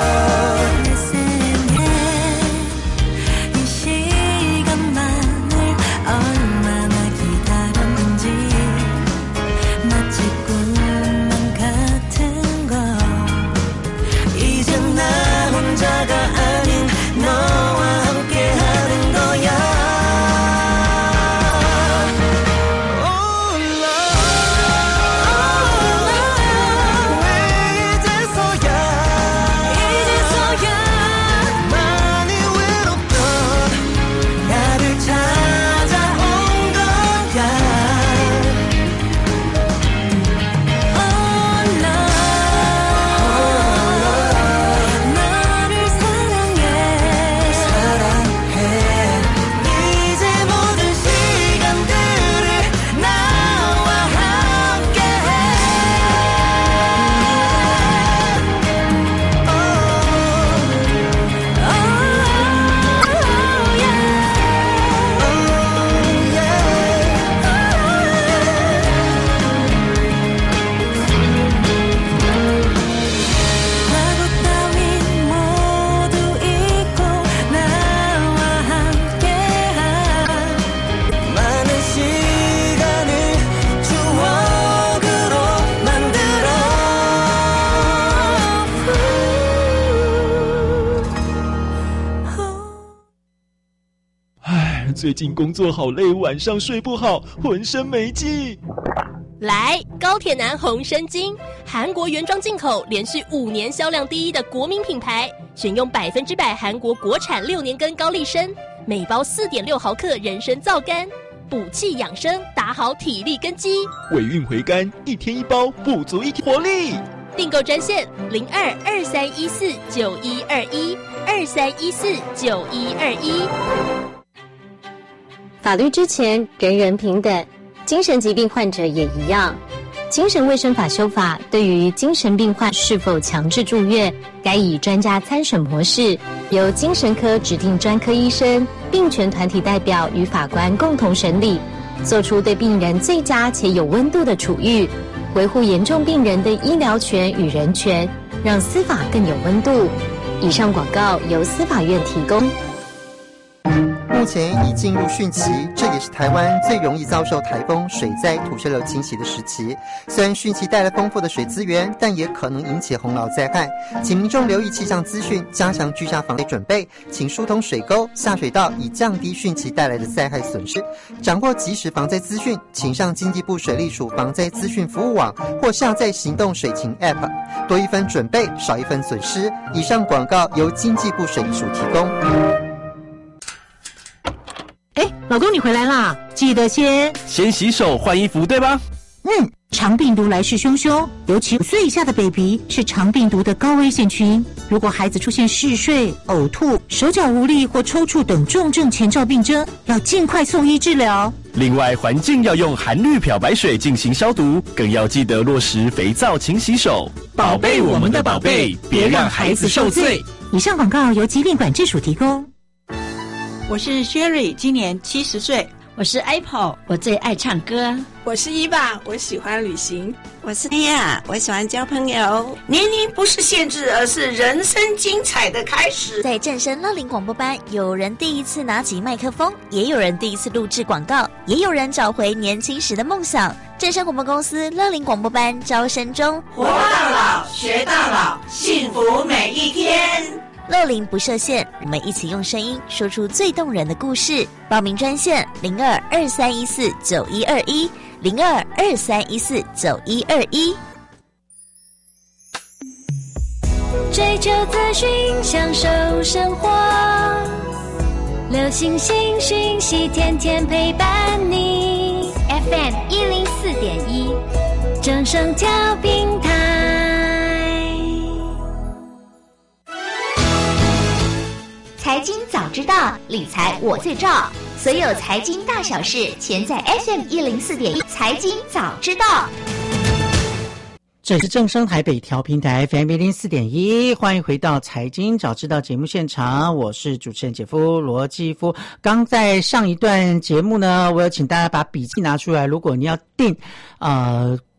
이 시간만을 얼마나 기다렸는지 마치 꿈만 같은 걸 이제 나 혼자가 아닌 너와 함께 하는 거야 最近工作好累，晚上睡不好，浑身没劲。 来，高铁男红参精，韩国原装进口，连续五年销量第一的国民品牌，选用百分之百韩国国产六年根高丽参，每包四点六毫克人参皂苷，补气养生，打好体力根基。 尾韵回甘，一天一包，补足一天活力。 订购专线零二二三一四九一二一二三一四九一二一。 法律之前，人人平等，精神疾病患者也一样。精神卫生法修法对于精神病患是否强制住院，该以专家参审模式，由精神科指定专科医生、病权团体代表与法官共同审理，做出对病人最佳且有温度的处遇，维护严重病人的医疗权与人权，让司法更有温度。以上广告由司法院提供。 目前已进入汛期，这也是台湾最容易遭受台风、水灾、土石流侵袭的时期。虽然汛期带来丰富的水资源，但也可能引起洪涝灾害。请民众留意气象资讯，加强居家防灾准备，请疏通水沟、下水道，以降低汛期带来的灾害损失。掌握即时防灾资讯，请上经济部水利署防灾资讯服务网或下载行动水情 App。多一分准备，少一分损失。以上广告由经济部水利署提供。 哎，老公你回来啦，记得先先洗手换衣服，对吧？ 嗯，肠病毒来势汹汹，尤其五岁以下的 baby 是肠病毒的高危险群。如果孩子出现嗜睡、呕吐、手脚无力或抽搐等重症前兆病征，要尽快送医治疗。 另外，环境要用含氯漂白水进行消毒，更要记得落实肥皂勤洗手，宝贝我们的宝贝，别让孩子受罪。 以上广告由疾病管制署提供。 我是 Sherry， 今年七十岁。 我是 Apple， 我最爱唱歌。 我是伊娃，我喜欢旅行。 我是尼亚，我喜欢交朋友。 年龄不是限制，而是人生精彩的开始。 在正声乐龄广播班，有人第一次拿起麦克风，也有人第一次录制广告，也有人找回年轻时的梦想。正声广播公司乐龄广播班招生中， 活到老，学到老，幸福每一天。 乐龄不设限，我们一起用声音说出最动人的故事。报名专线零二二三一四九一二一零二二三一四九一二一。 追求资讯，享受生活，流行新讯息，天天陪伴你。F M 一零四点一，正声调频台。 财经早知道，理财我最照。所有财经大小事，全在 F M 一零四点一财经早知道。 这是正声台北调频台 F M 一零四点一，欢迎回到财经早知道节目现场，我是主持人姐夫罗继夫。刚在上一段节目呢，我有请大家把笔记拿出来，如果你要订呃。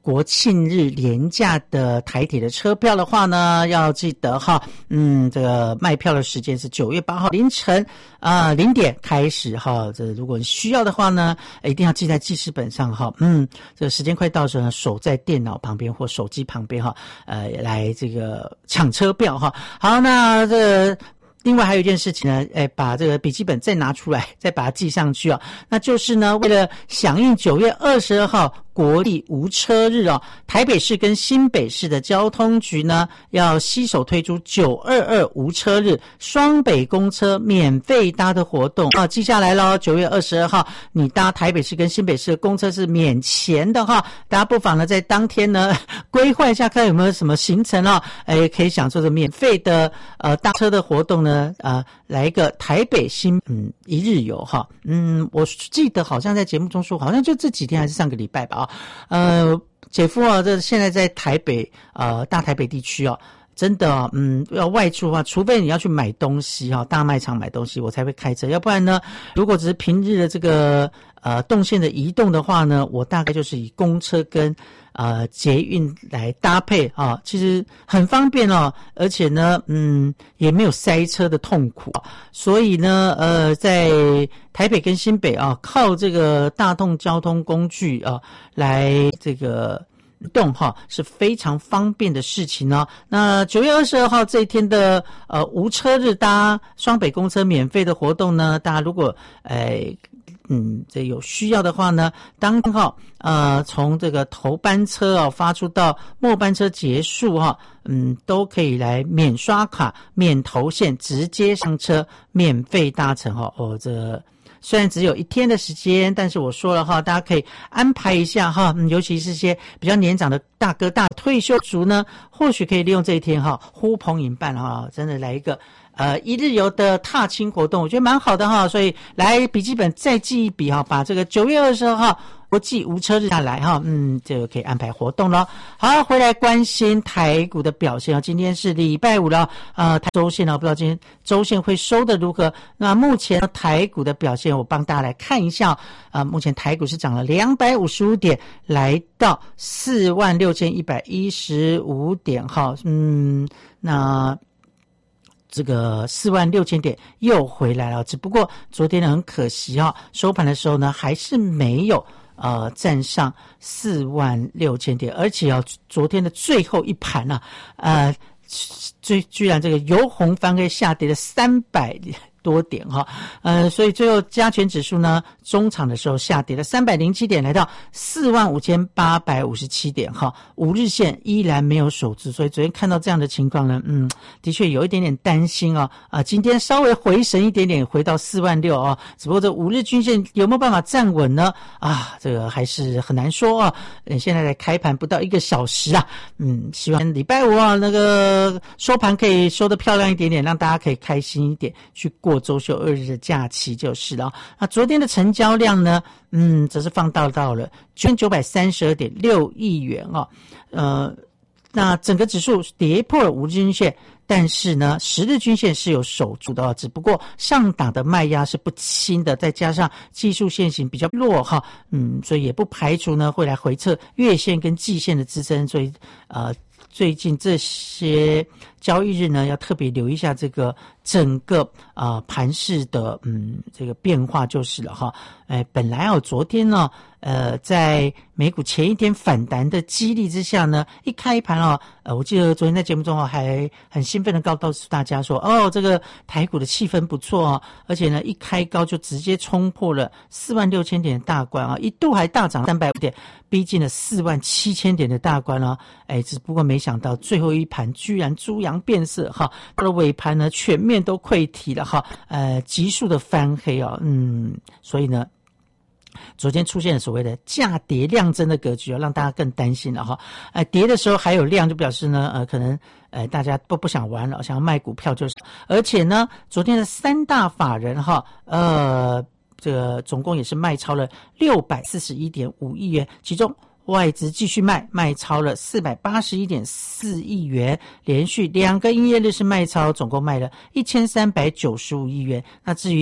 国庆日连假的台铁的车票的话呢，要记得哈，嗯，这个卖票的时间是九月八号凌晨啊零点开始哈。这如果你需要的话呢，一定要记在记事本上哈。嗯，这个时间快到的时候呢，守在电脑旁边或手机旁边哈，呃，来这个抢车票哈。好，那这个另外还有一件事情呢，哎，把这个笔记本再拿出来，再把它记上去哦。那就是呢，为了响应九月二十二号国际无车日哦，台北市跟新北市的交通局呢，要携手推出九二二无车日双北公车免费搭的活动啊，记下来咯，九月二十二号你搭台北市跟新北市的公车是免钱的哈，大家不妨呢在当天呢规划一下，看有没有什么行程哦，哎，可以享受这免费的呃搭车的活动呢，呃，来一个台北新嗯一日游哈，嗯，我记得好像在节目中说，好像就这几天还是上个礼拜吧啊。呃，姐夫啊，这现在在台北呃大台北地区哦，真的嗯要外出啊，除非你要去买东西哈，大卖场买东西我才会开车，要不然呢，如果只是平日的这个呃动线的移动的话呢，我大概就是以公车跟呃捷运来搭配啊，其实很方便哦，而且呢嗯也没有塞车的痛苦，所以呢呃在台北跟新北啊，靠这个大众交通工具啊来这个动哈是非常方便的事情呢。那九月二十二号这一天的呃无车日搭双北公车免费的活动呢，大家如果呃嗯这有需要的话呢，当天哈呃从这个头班车啊发出到末班车结束哈，嗯都可以来免刷卡、免投现，直接上车免费搭乘哈。哦，这虽然只有一天的时间，但是我说了哈，大家可以安排一下哈，嗯，尤其是些比较年长的大哥大退休族呢，或许可以利用这一天哈，呼朋引伴哈，真的来一个呃一日游的踏青活动，我觉得蛮好的哈。所以来笔记本再记一笔哈，把这个九月二十二号国际无车日下来哈，嗯，就可以安排活动了。好，回来关心台股的表现哦。今天是礼拜五了，呃，周线呢，不知道今天周线会收的如何？那目前台股的表现，我帮大家来看一下啊、呃。目前台股是涨了两百五十五点，来到四万六千一百一十五点哈。嗯，那这个四万六千点又回来了，只不过昨天呢很可惜哈、哦，收盘的时候呢还是没有。呃，站上四万六千点，而且啊，昨天的最后一盘啊，呃，居居然这个由红翻黑，下跌了三百多点哈，呃，所以最后加权指数呢，中场的时候下跌了三百零七点，来到四万五千八百五十七点哈，五日线依然没有守住，所以昨天看到这样的情况呢，嗯，的确有一点点担心哦，啊、呃，今天稍微回神一点点，回到四万六哦，只不过这五日均线有没有办法站稳呢？啊，这个还是很难说啊。呃，现在在开盘不到一个小时啊，嗯，希望礼拜五啊那个收盘可以收得漂亮一点点，让大家可以开心一点去过周休二日的假期就是了。那昨天的成交量呢，嗯，则是放大到了九千九百三十二点六亿元哦，呃，那整个指数跌破了五日均线，但是呢，十日均线是有守住的哦，只不过上档的卖压是不轻的，再加上技术线型比较弱哈，嗯，所以也不排除呢会来回测月线跟季线的支撑，所以呃。最近这些交易日呢，要特别留意一下这个整个啊、呃、盘势的嗯这个变化就是了哈。哎，本来哦昨天呢，呃，在美股前一天反弹的激励之下呢，一开盘哦，呃，我记得昨天在节目中哦还很兴奋的告告诉大家说，哦，这个台股的气氛不错哦，而且呢一开高就直接冲破了四万六千点的大关啊，一度还大涨三百点，逼近了四万七千点的大关哦。哎，只不过没想到最后一盘居然猪羊变色哈，到了尾盘呢全面都溃堤了哈，呃，急速的翻黑哦，嗯，所以呢。昨天出现了所谓的价跌量增的格局哦，让大家更担心了哈。呃，跌的时候还有量，就表示呢，呃，可能呃大家不不想玩了，想要卖股票就是。而且呢，昨天的三大法人哈，呃，这个总共也是卖超了六百四十一点五亿元，其中外资继续卖，卖超了四百八十一点四亿元，连续两个营业日是卖超，总共卖了一千三百九十五亿元。那至于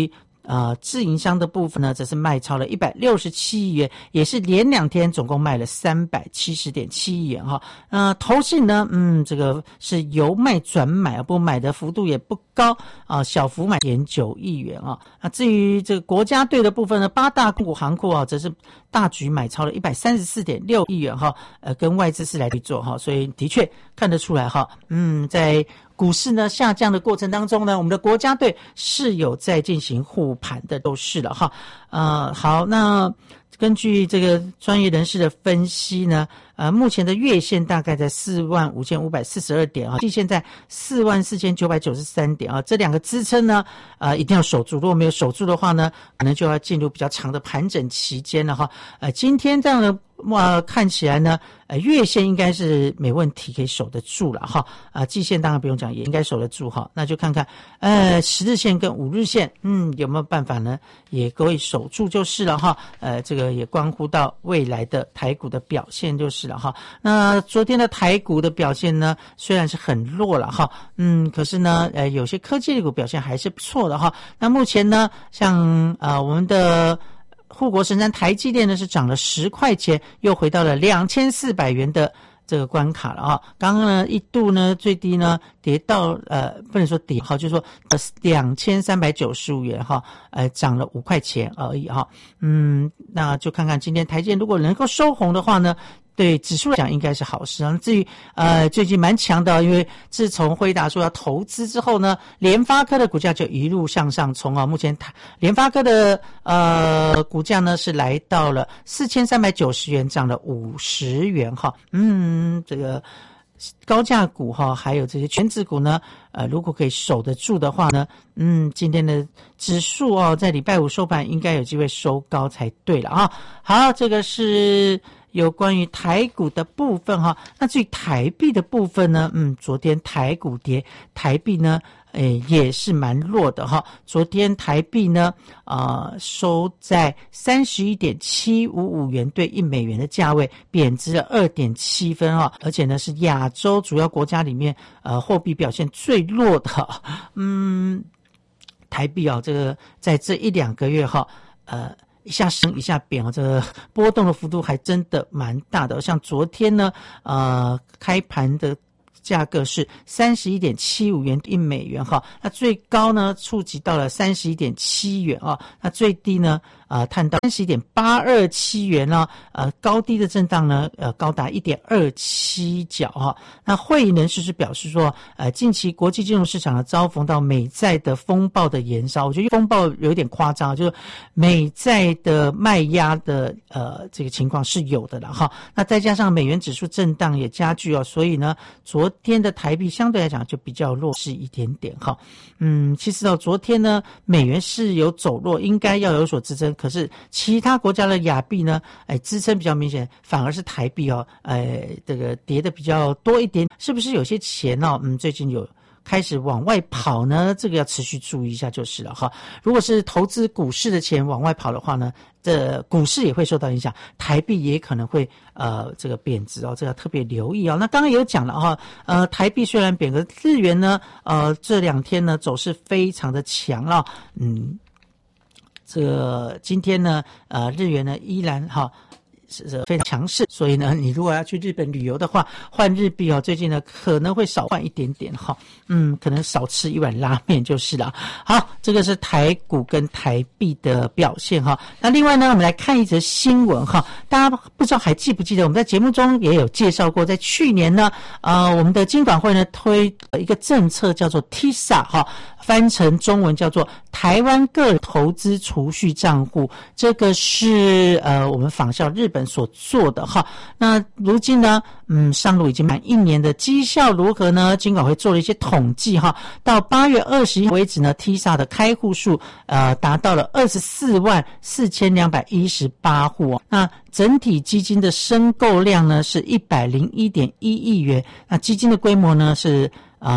呃，自营商的部分呢，则是卖超了一百六十七亿元，也是连两天总共卖了三百七十点七亿元哈。呃，投信呢，嗯，这个是由卖转买，不过买的幅度也不高啊、呃，小幅买点九亿元啊。那至于这个国家队的部分呢，八大控股行库啊，则是大举买超了一百三十四点六亿元哈，呃，跟外资是来对做哈，所以的确看得出来哈，嗯，在股市呢下降的过程当中呢，我们的国家队是有在进行护盘的，都是了哈。呃，好，那根据这个专业人士的分析呢，呃，目前的月线大概在四万五千五百四十二点啊，季线在四万四千九百九十三点啊，这两个支撑呢，呃，一定要守住。如果没有守住的话呢，可能就要进入比较长的盘整期间了哈。呃，今天这样的哇，看起来呢，呃，月线应该是没问题，可以守得住了哈。啊、呃，季线当然不用讲，也应该守得住哈。那就看看，呃，十日线跟五日线，嗯，有没有办法呢，也可以守住就是了哈。呃，这个也关乎到未来的台股的表现就是了哈。那昨天的台股的表现呢，虽然是很弱了哈，嗯，可是呢，呃，有些科技股表现还是不错的哈。那目前呢，像呃我们的护国神山台积电呢是涨了十块钱，又回到了两千四百元的这个关卡了啊！刚刚呢一度呢最低呢跌到呃不能说跌哈，就是说呃两千三百九十五元哈，呃涨了五块钱而已哈。嗯，那就看看今天台积电如果能够收红的话呢，对指数来讲应该是好事啊。至于呃最近蛮强的，因为自从辉达说要投资之后呢，联发科的股价就一路向上冲啊。目前联发科的呃股价呢是来到了四千三百九十元，涨了五十元哈。嗯，这个高价股哈，还有这些全指股呢，呃，如果可以守得住的话呢，嗯，今天的指数哦，在礼拜五收盘应该有机会收高才对了啊。好，这个是有关于台股的部分哈。那至于台币的部分呢，嗯，昨天台股跌，台币呢，诶，也是蛮弱的哈。昨天台币呢，呃，收在三十一点七五五元兑一美元的价位，贬值了二点七分哈。而且呢，是亚洲主要国家里面，呃，货币表现最弱的。嗯，台币啊，这个在这一两个月哈，呃。一下升一下贬啊，这个波动的幅度还真的蛮大的。像昨天呢，呃，开盘的价格是三十一点七五元一美元哈，那最高呢触及到了三十一点七元啊，那最低呢呃探到三十一点八二七元呢，呃高低的震荡呢呃高达一点二七角哈。那会议人士是表示说，呃近期国际金融市场呢遭逢到美债的风暴的延烧，我觉得风暴有点夸张，就是美债的卖压的呃这个情况是有的了哈。那再加上美元指数震荡也加剧哦，所以呢昨天的台币相对来讲就比较弱势一点点哈。嗯，其实哦昨天呢美元是有走弱，应该要有所支撑。可是其他国家的亚币呢，哎，支撑比较明显，反而是台币哦，哎，这个跌的比较多一点，是不是有些钱哦？嗯，最近有开始往外跑呢？这个要持续注意一下就是了哈。如果是投资股市的钱往外跑的话呢，这股市也会受到影响，台币也可能会呃这个贬值哦，这个要特别留意哦。那刚刚有讲了哈，呃，台币虽然贬，可日元呢，呃，这两天呢走势非常的强了，嗯。这个今天呢，呃，日元呢依然哈是非常强势，所以呢，你如果要去日本旅游的话，换日币哦，最近呢可能会少换一点点哈，嗯，可能少吃一碗拉面就是了。好，这个是台股跟台币的表现哈。那另外呢，我们来看一则新闻哈，大家不知道还记不记得我们在节目中也有介绍过，在去年呢，呃，我们的金管会呢推一个政策叫做 T I S A 哈。翻成中文叫做台湾个人投资储蓄账户，这个是呃我们仿效日本所做的哈。那如今呢，嗯，上路已经满一年的绩效如何呢？金管会做了一些统计哈，到八月二十一为止呢 ，T I S A 的开户数呃达到了二十四万四千两百一十八户哦。那整体基金的申购量呢是一百零一点一亿元，那基金的规模呢是啊。呃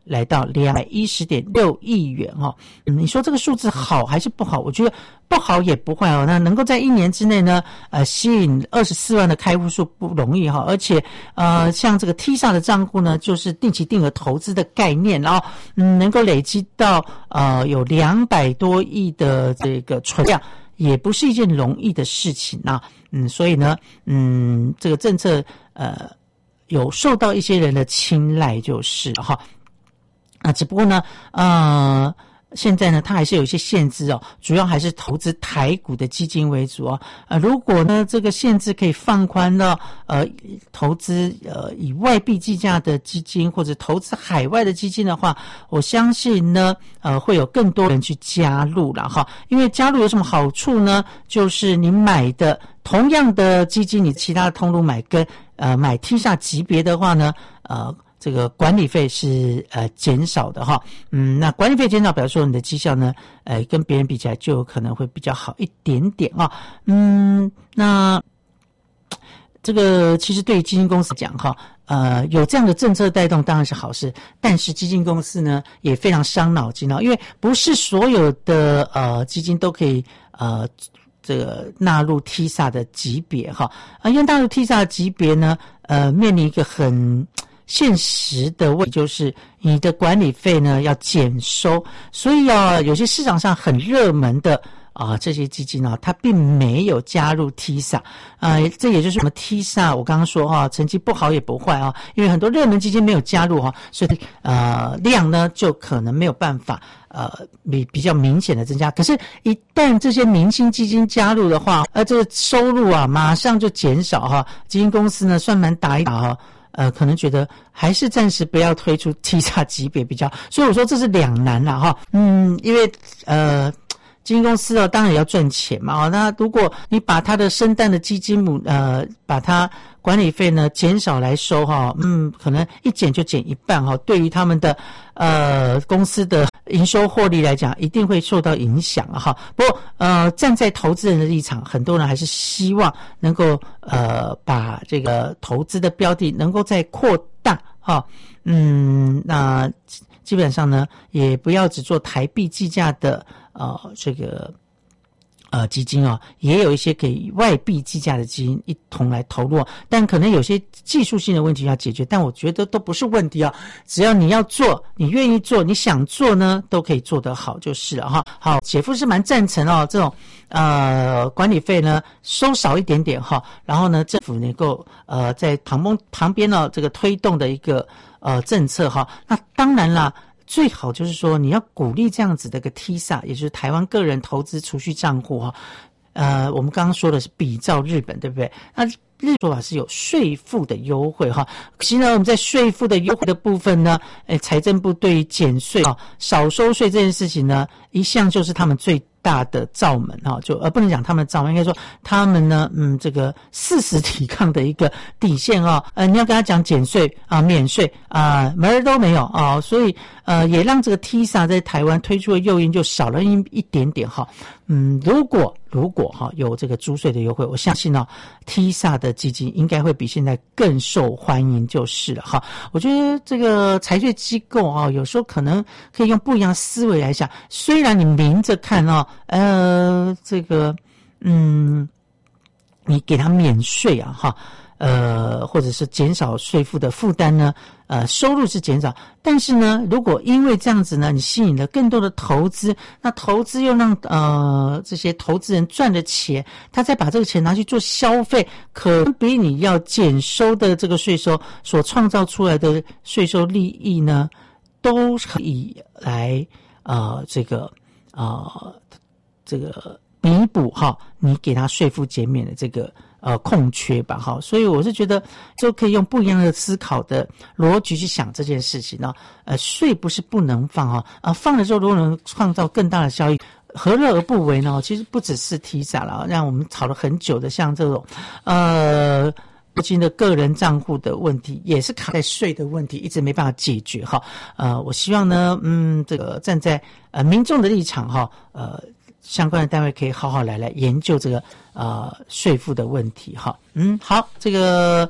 来到两百一十点六亿元哦。嗯，你说这个数字好还是不好？我觉得不好也不坏哦。那能够在一年之内呢，呃，吸引二十四万的开户数不容易哈、哦。而且呃，像这个 T I S A 的账户呢，就是定期定额投资的概念，然后嗯，能够累积到呃有两百多亿的这个存量，也不是一件容易的事情啊。嗯，所以呢，嗯，这个政策呃有受到一些人的青睐就是了哈。啊，只不过呢，呃，现在呢，它还是有一些限制哦，主要还是投资台股的基金为主哦。呃，如果呢这个限制可以放宽到呃投资呃以外币计价的基金或者投资海外的基金的话，我相信呢，呃会有更多人去加入了哈。因为加入有什么好处呢？就是你买的同样的基金，你其他的通路买跟呃买 T I S A 级别的话呢，呃。这个管理费是呃减少的哈，嗯，那管理费减少，表示说你的绩效呢，呃，跟别人比起来就有可能会比较好一点点啊，嗯，那这个其实对于基金公司讲哈，呃，有这样的政策带动当然是好事，但是基金公司呢也非常伤脑筋哦，因为不是所有的呃基金都可以呃。这个纳入 T I S A 的级别哈，啊，因为纳入 T I S A 的级别呢，呃，面临一个很现实的问题，就是你的管理费呢要减收，所以啊，有些市场上很热门的啊这些基金啊，它并没有加入 T I S A， 啊，这也就是什么 T I S A， 我刚刚说哈、啊，成绩不好也不坏啊，因为很多热门基金没有加入哈、啊，所以呃量呢就可能没有办法。呃，比比较明显的增加，可是，一旦这些明星基金加入的话，呃，这个收入啊，马上就减少哈。基金公司呢，算盘打一打哈，呃，可能觉得还是暂时不要推出 T I S A 级别比较，所以我说这是两难了哈。嗯，因为呃。基金公司哦，当然也要赚钱嘛。哦，那如果你把它的生蛋的基金母，呃，把它管理费呢减少来收哈，嗯，可能一减就减一半哈。对于他们的呃公司的营收获利来讲，一定会受到影响哈。不过呃，站在投资人的立场，很多人还是希望能够呃把这个投资的标的能够再扩大哈。嗯，那基本上呢，也不要只做台币计价的。呃，这个呃基金哦，也有一些给外币计价的基金一同来投入，但可能有些技术性的问题要解决，但我觉得都不是问题啊，只要你要做，你愿意做，你想做呢，都可以做得好就是了哈。好，姐夫是蛮赞成哦，这种呃管理费呢收少一点点哈，然后呢政府能够呃在旁边旁边呢这个推动的一个呃政策哈，那当然啦。最好就是说，你要鼓励这样子的一个 T I S A， 也就是台湾个人投资储蓄账户哈。呃，我们刚刚说的是比照日本，对不对？那日说法是有税负的优惠哈。其实呢，我们在税负的优惠的部分呢，诶，财政部对于减税啊、少收税这件事情呢，一向就是他们最大的罩门哈，就呃不能讲他们罩门，应该说他们呢，嗯，这个誓死抵抗的一个底线啊，呃，你要跟他讲减税啊、免税啊，门儿都没有啊，所以呃，也让这个 T I S A 在台湾推出的诱因就少了一一点点哈。嗯，如果如果哈有这个租税的优惠，我相信呢 ，T I S A 的基金应该会比现在更受欢迎就是了哈。我觉得这个财税机构啊，有时候可能可以用不一样的思维来想，虽然你明着看啊。呃，这个，嗯，你给他免税啊，哈，呃，或者是减少税负的负担呢，呃，收入是减少，但是呢，如果因为这样子呢，你吸引了更多的投资，那投资又让呃这些投资人赚了钱，他再把这个钱拿去做消费，可能比你要减收的这个税收所创造出来的税收利益呢，都可以来呃这个呃。这个弥补哈，你给他税负减免的这个呃空缺吧哈，所以我是觉得就可以用不一样的思考的逻辑去想这件事情呢。呃，税不是不能放哈，啊、呃、放了之后如果能创造更大的效益，何乐而不为呢？其实不只是 T I S A 了，让我们吵了很久的像这种呃。不仅的个人账户的问题，也是卡在税的问题，一直没办法解决哈。呃，我希望呢，嗯，这个站在呃民众的立场哈，呃。相关的单位可以好好来来研究这个呃税负的问题哈。嗯，好，这个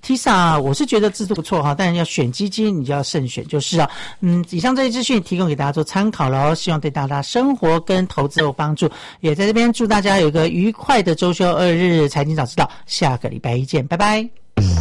Tisa， 我是觉得制度不错哈，但是要选基金，你就要慎选就是啊。嗯，以上这些资讯提供给大家做参考了哦，希望对大家生活跟投资有帮助。也在这边祝大家有一个愉快的周休二日，财经早知道，下个礼拜一见，拜拜。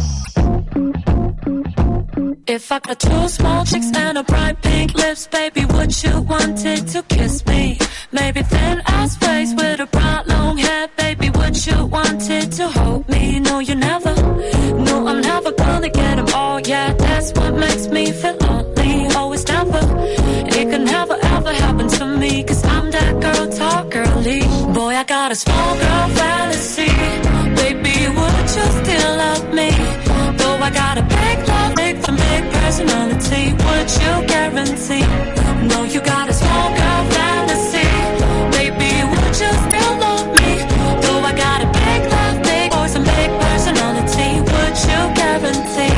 If I got two small chicks and a bright pink lips, baby, would you want it to kiss me? Maybe thin ass face with a bright long hair, baby, would you want it to hold me? No, you never. No, I'm never gonna get them all. Yeah, that's what makes me feel lonely. Always never. It can never ever happen to me, 'cause I'm that girl, talk girly. Boy, I got a small girl fantasy. Baby, would you still love me? Though I got a big love, big for big personality, would you guarantee? No, you got a small girl fantasy. Baby, would you still love me? Though I got a big love, big voice and big personality, would you guarantee?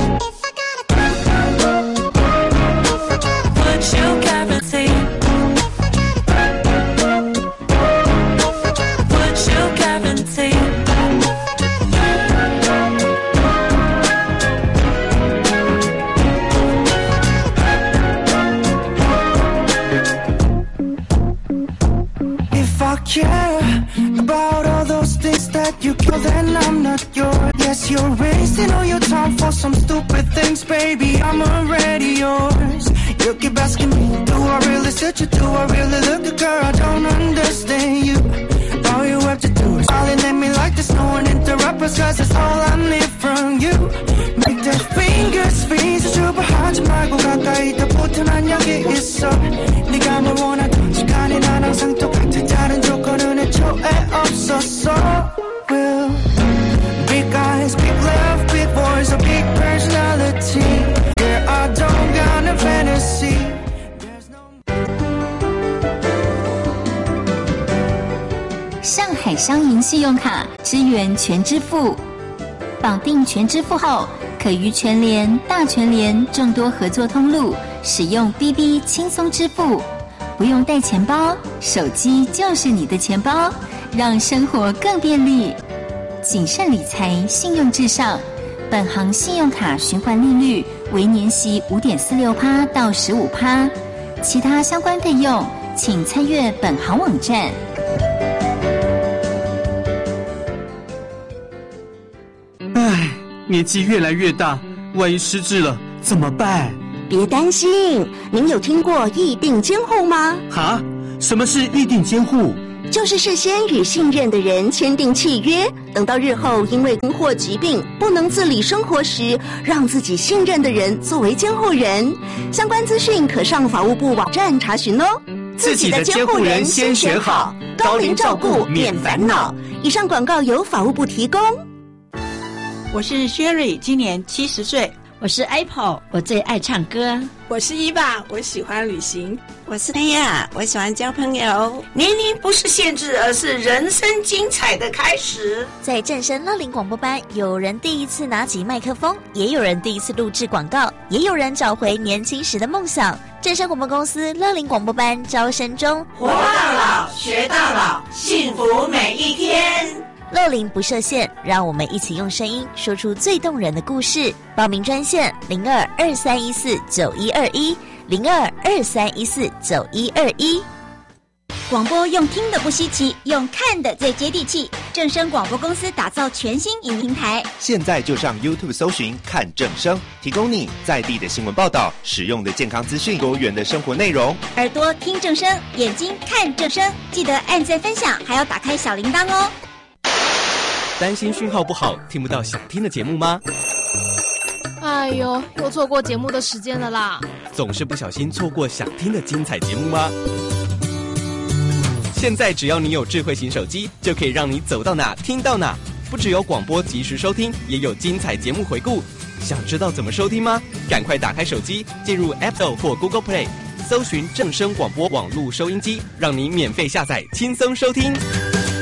Would you guarantee? Would you guarantee? Care about all those things that you care, then I'm not yours. Yes, you're wasting all your time for some stupid things, baby, I'm already yours. You keep asking me, do I really suit you? Do I really look good, girl? I don't understand you. All you have to do is smiling at me like there's no one interrupt us, 'cause that's all I need from you. Make the fingers freeze, 주부하지 말고 가까이 더 붙어 난 여기 있어. 네가 뭘 원하든 시간이 난 항상 똑같아. 다른 조건은 애초에 없었어. Well, big eyes, big love, big voice, a big personality. Yeah, I don't got no fantasy. 上海商银信用卡支援全支付，绑定全支付后，可于全联、大全联众多合作通路使用 B B 轻松支付，不用带钱包，手机就是你的钱包，让生活更便利。谨慎理财，信用至上。本行信用卡循环利率为年息 五点四六趴 到 百分之十五， 其他相关费用请参阅本行网站。 唉，年纪越来越大，万一失智了怎么办？ 别担心，您有听过议定监护吗？ 哈？什么是议定监护？ 就是事先与信任的人签订契约，等到日后因为或疾病不能自理生活时，让自己信任的人作为监护人。相关资讯可上法务部网站查询哦。 自己的监护人先选好，高龄照顾免烦恼。 以上广告由法务部提供。 我是 Sherry， 今年七十岁。 我是 Apple， 我最爱唱歌。 我是伊爸，我喜欢旅行。 我是内亚，我喜欢交朋友。 年龄不是限制，而是人生精彩的开始。 在正声乐龄广播班，有人第一次拿起麦克风，也有人第一次录制广告，也有人找回年轻时的梦想。正声广播公司乐龄广播班招生中， 活到老，学到老，幸福每一天。 乐龄不设限，让我们一起用声音说出最动人的故事。报名专线零二二三一四九一二一零二二三一四九一二一。 广播用听的不稀奇，用看的最接地气。正声广播公司打造全新影平台， 现在就上 YouTube 搜寻看正声，提供你在地的新闻报道、实用的健康资讯、多元的生活内容。 耳朵听正声，眼睛看正声，记得按赞分享，还要打开小铃铛哦。 担心讯号不好，听不到想听的节目吗？ 哎呦，又错过节目的时间了啦！ 总是不小心错过想听的精彩节目吗？现在只要你有智慧型手机，就可以让你走到哪听到哪。不只有广播及时收听，也有精彩节目回顾。想知道怎么收听吗？赶快打开手机，进入 App Store 或 Google Play， 搜寻正声广播网络收音机，让你免费下载，轻松收听。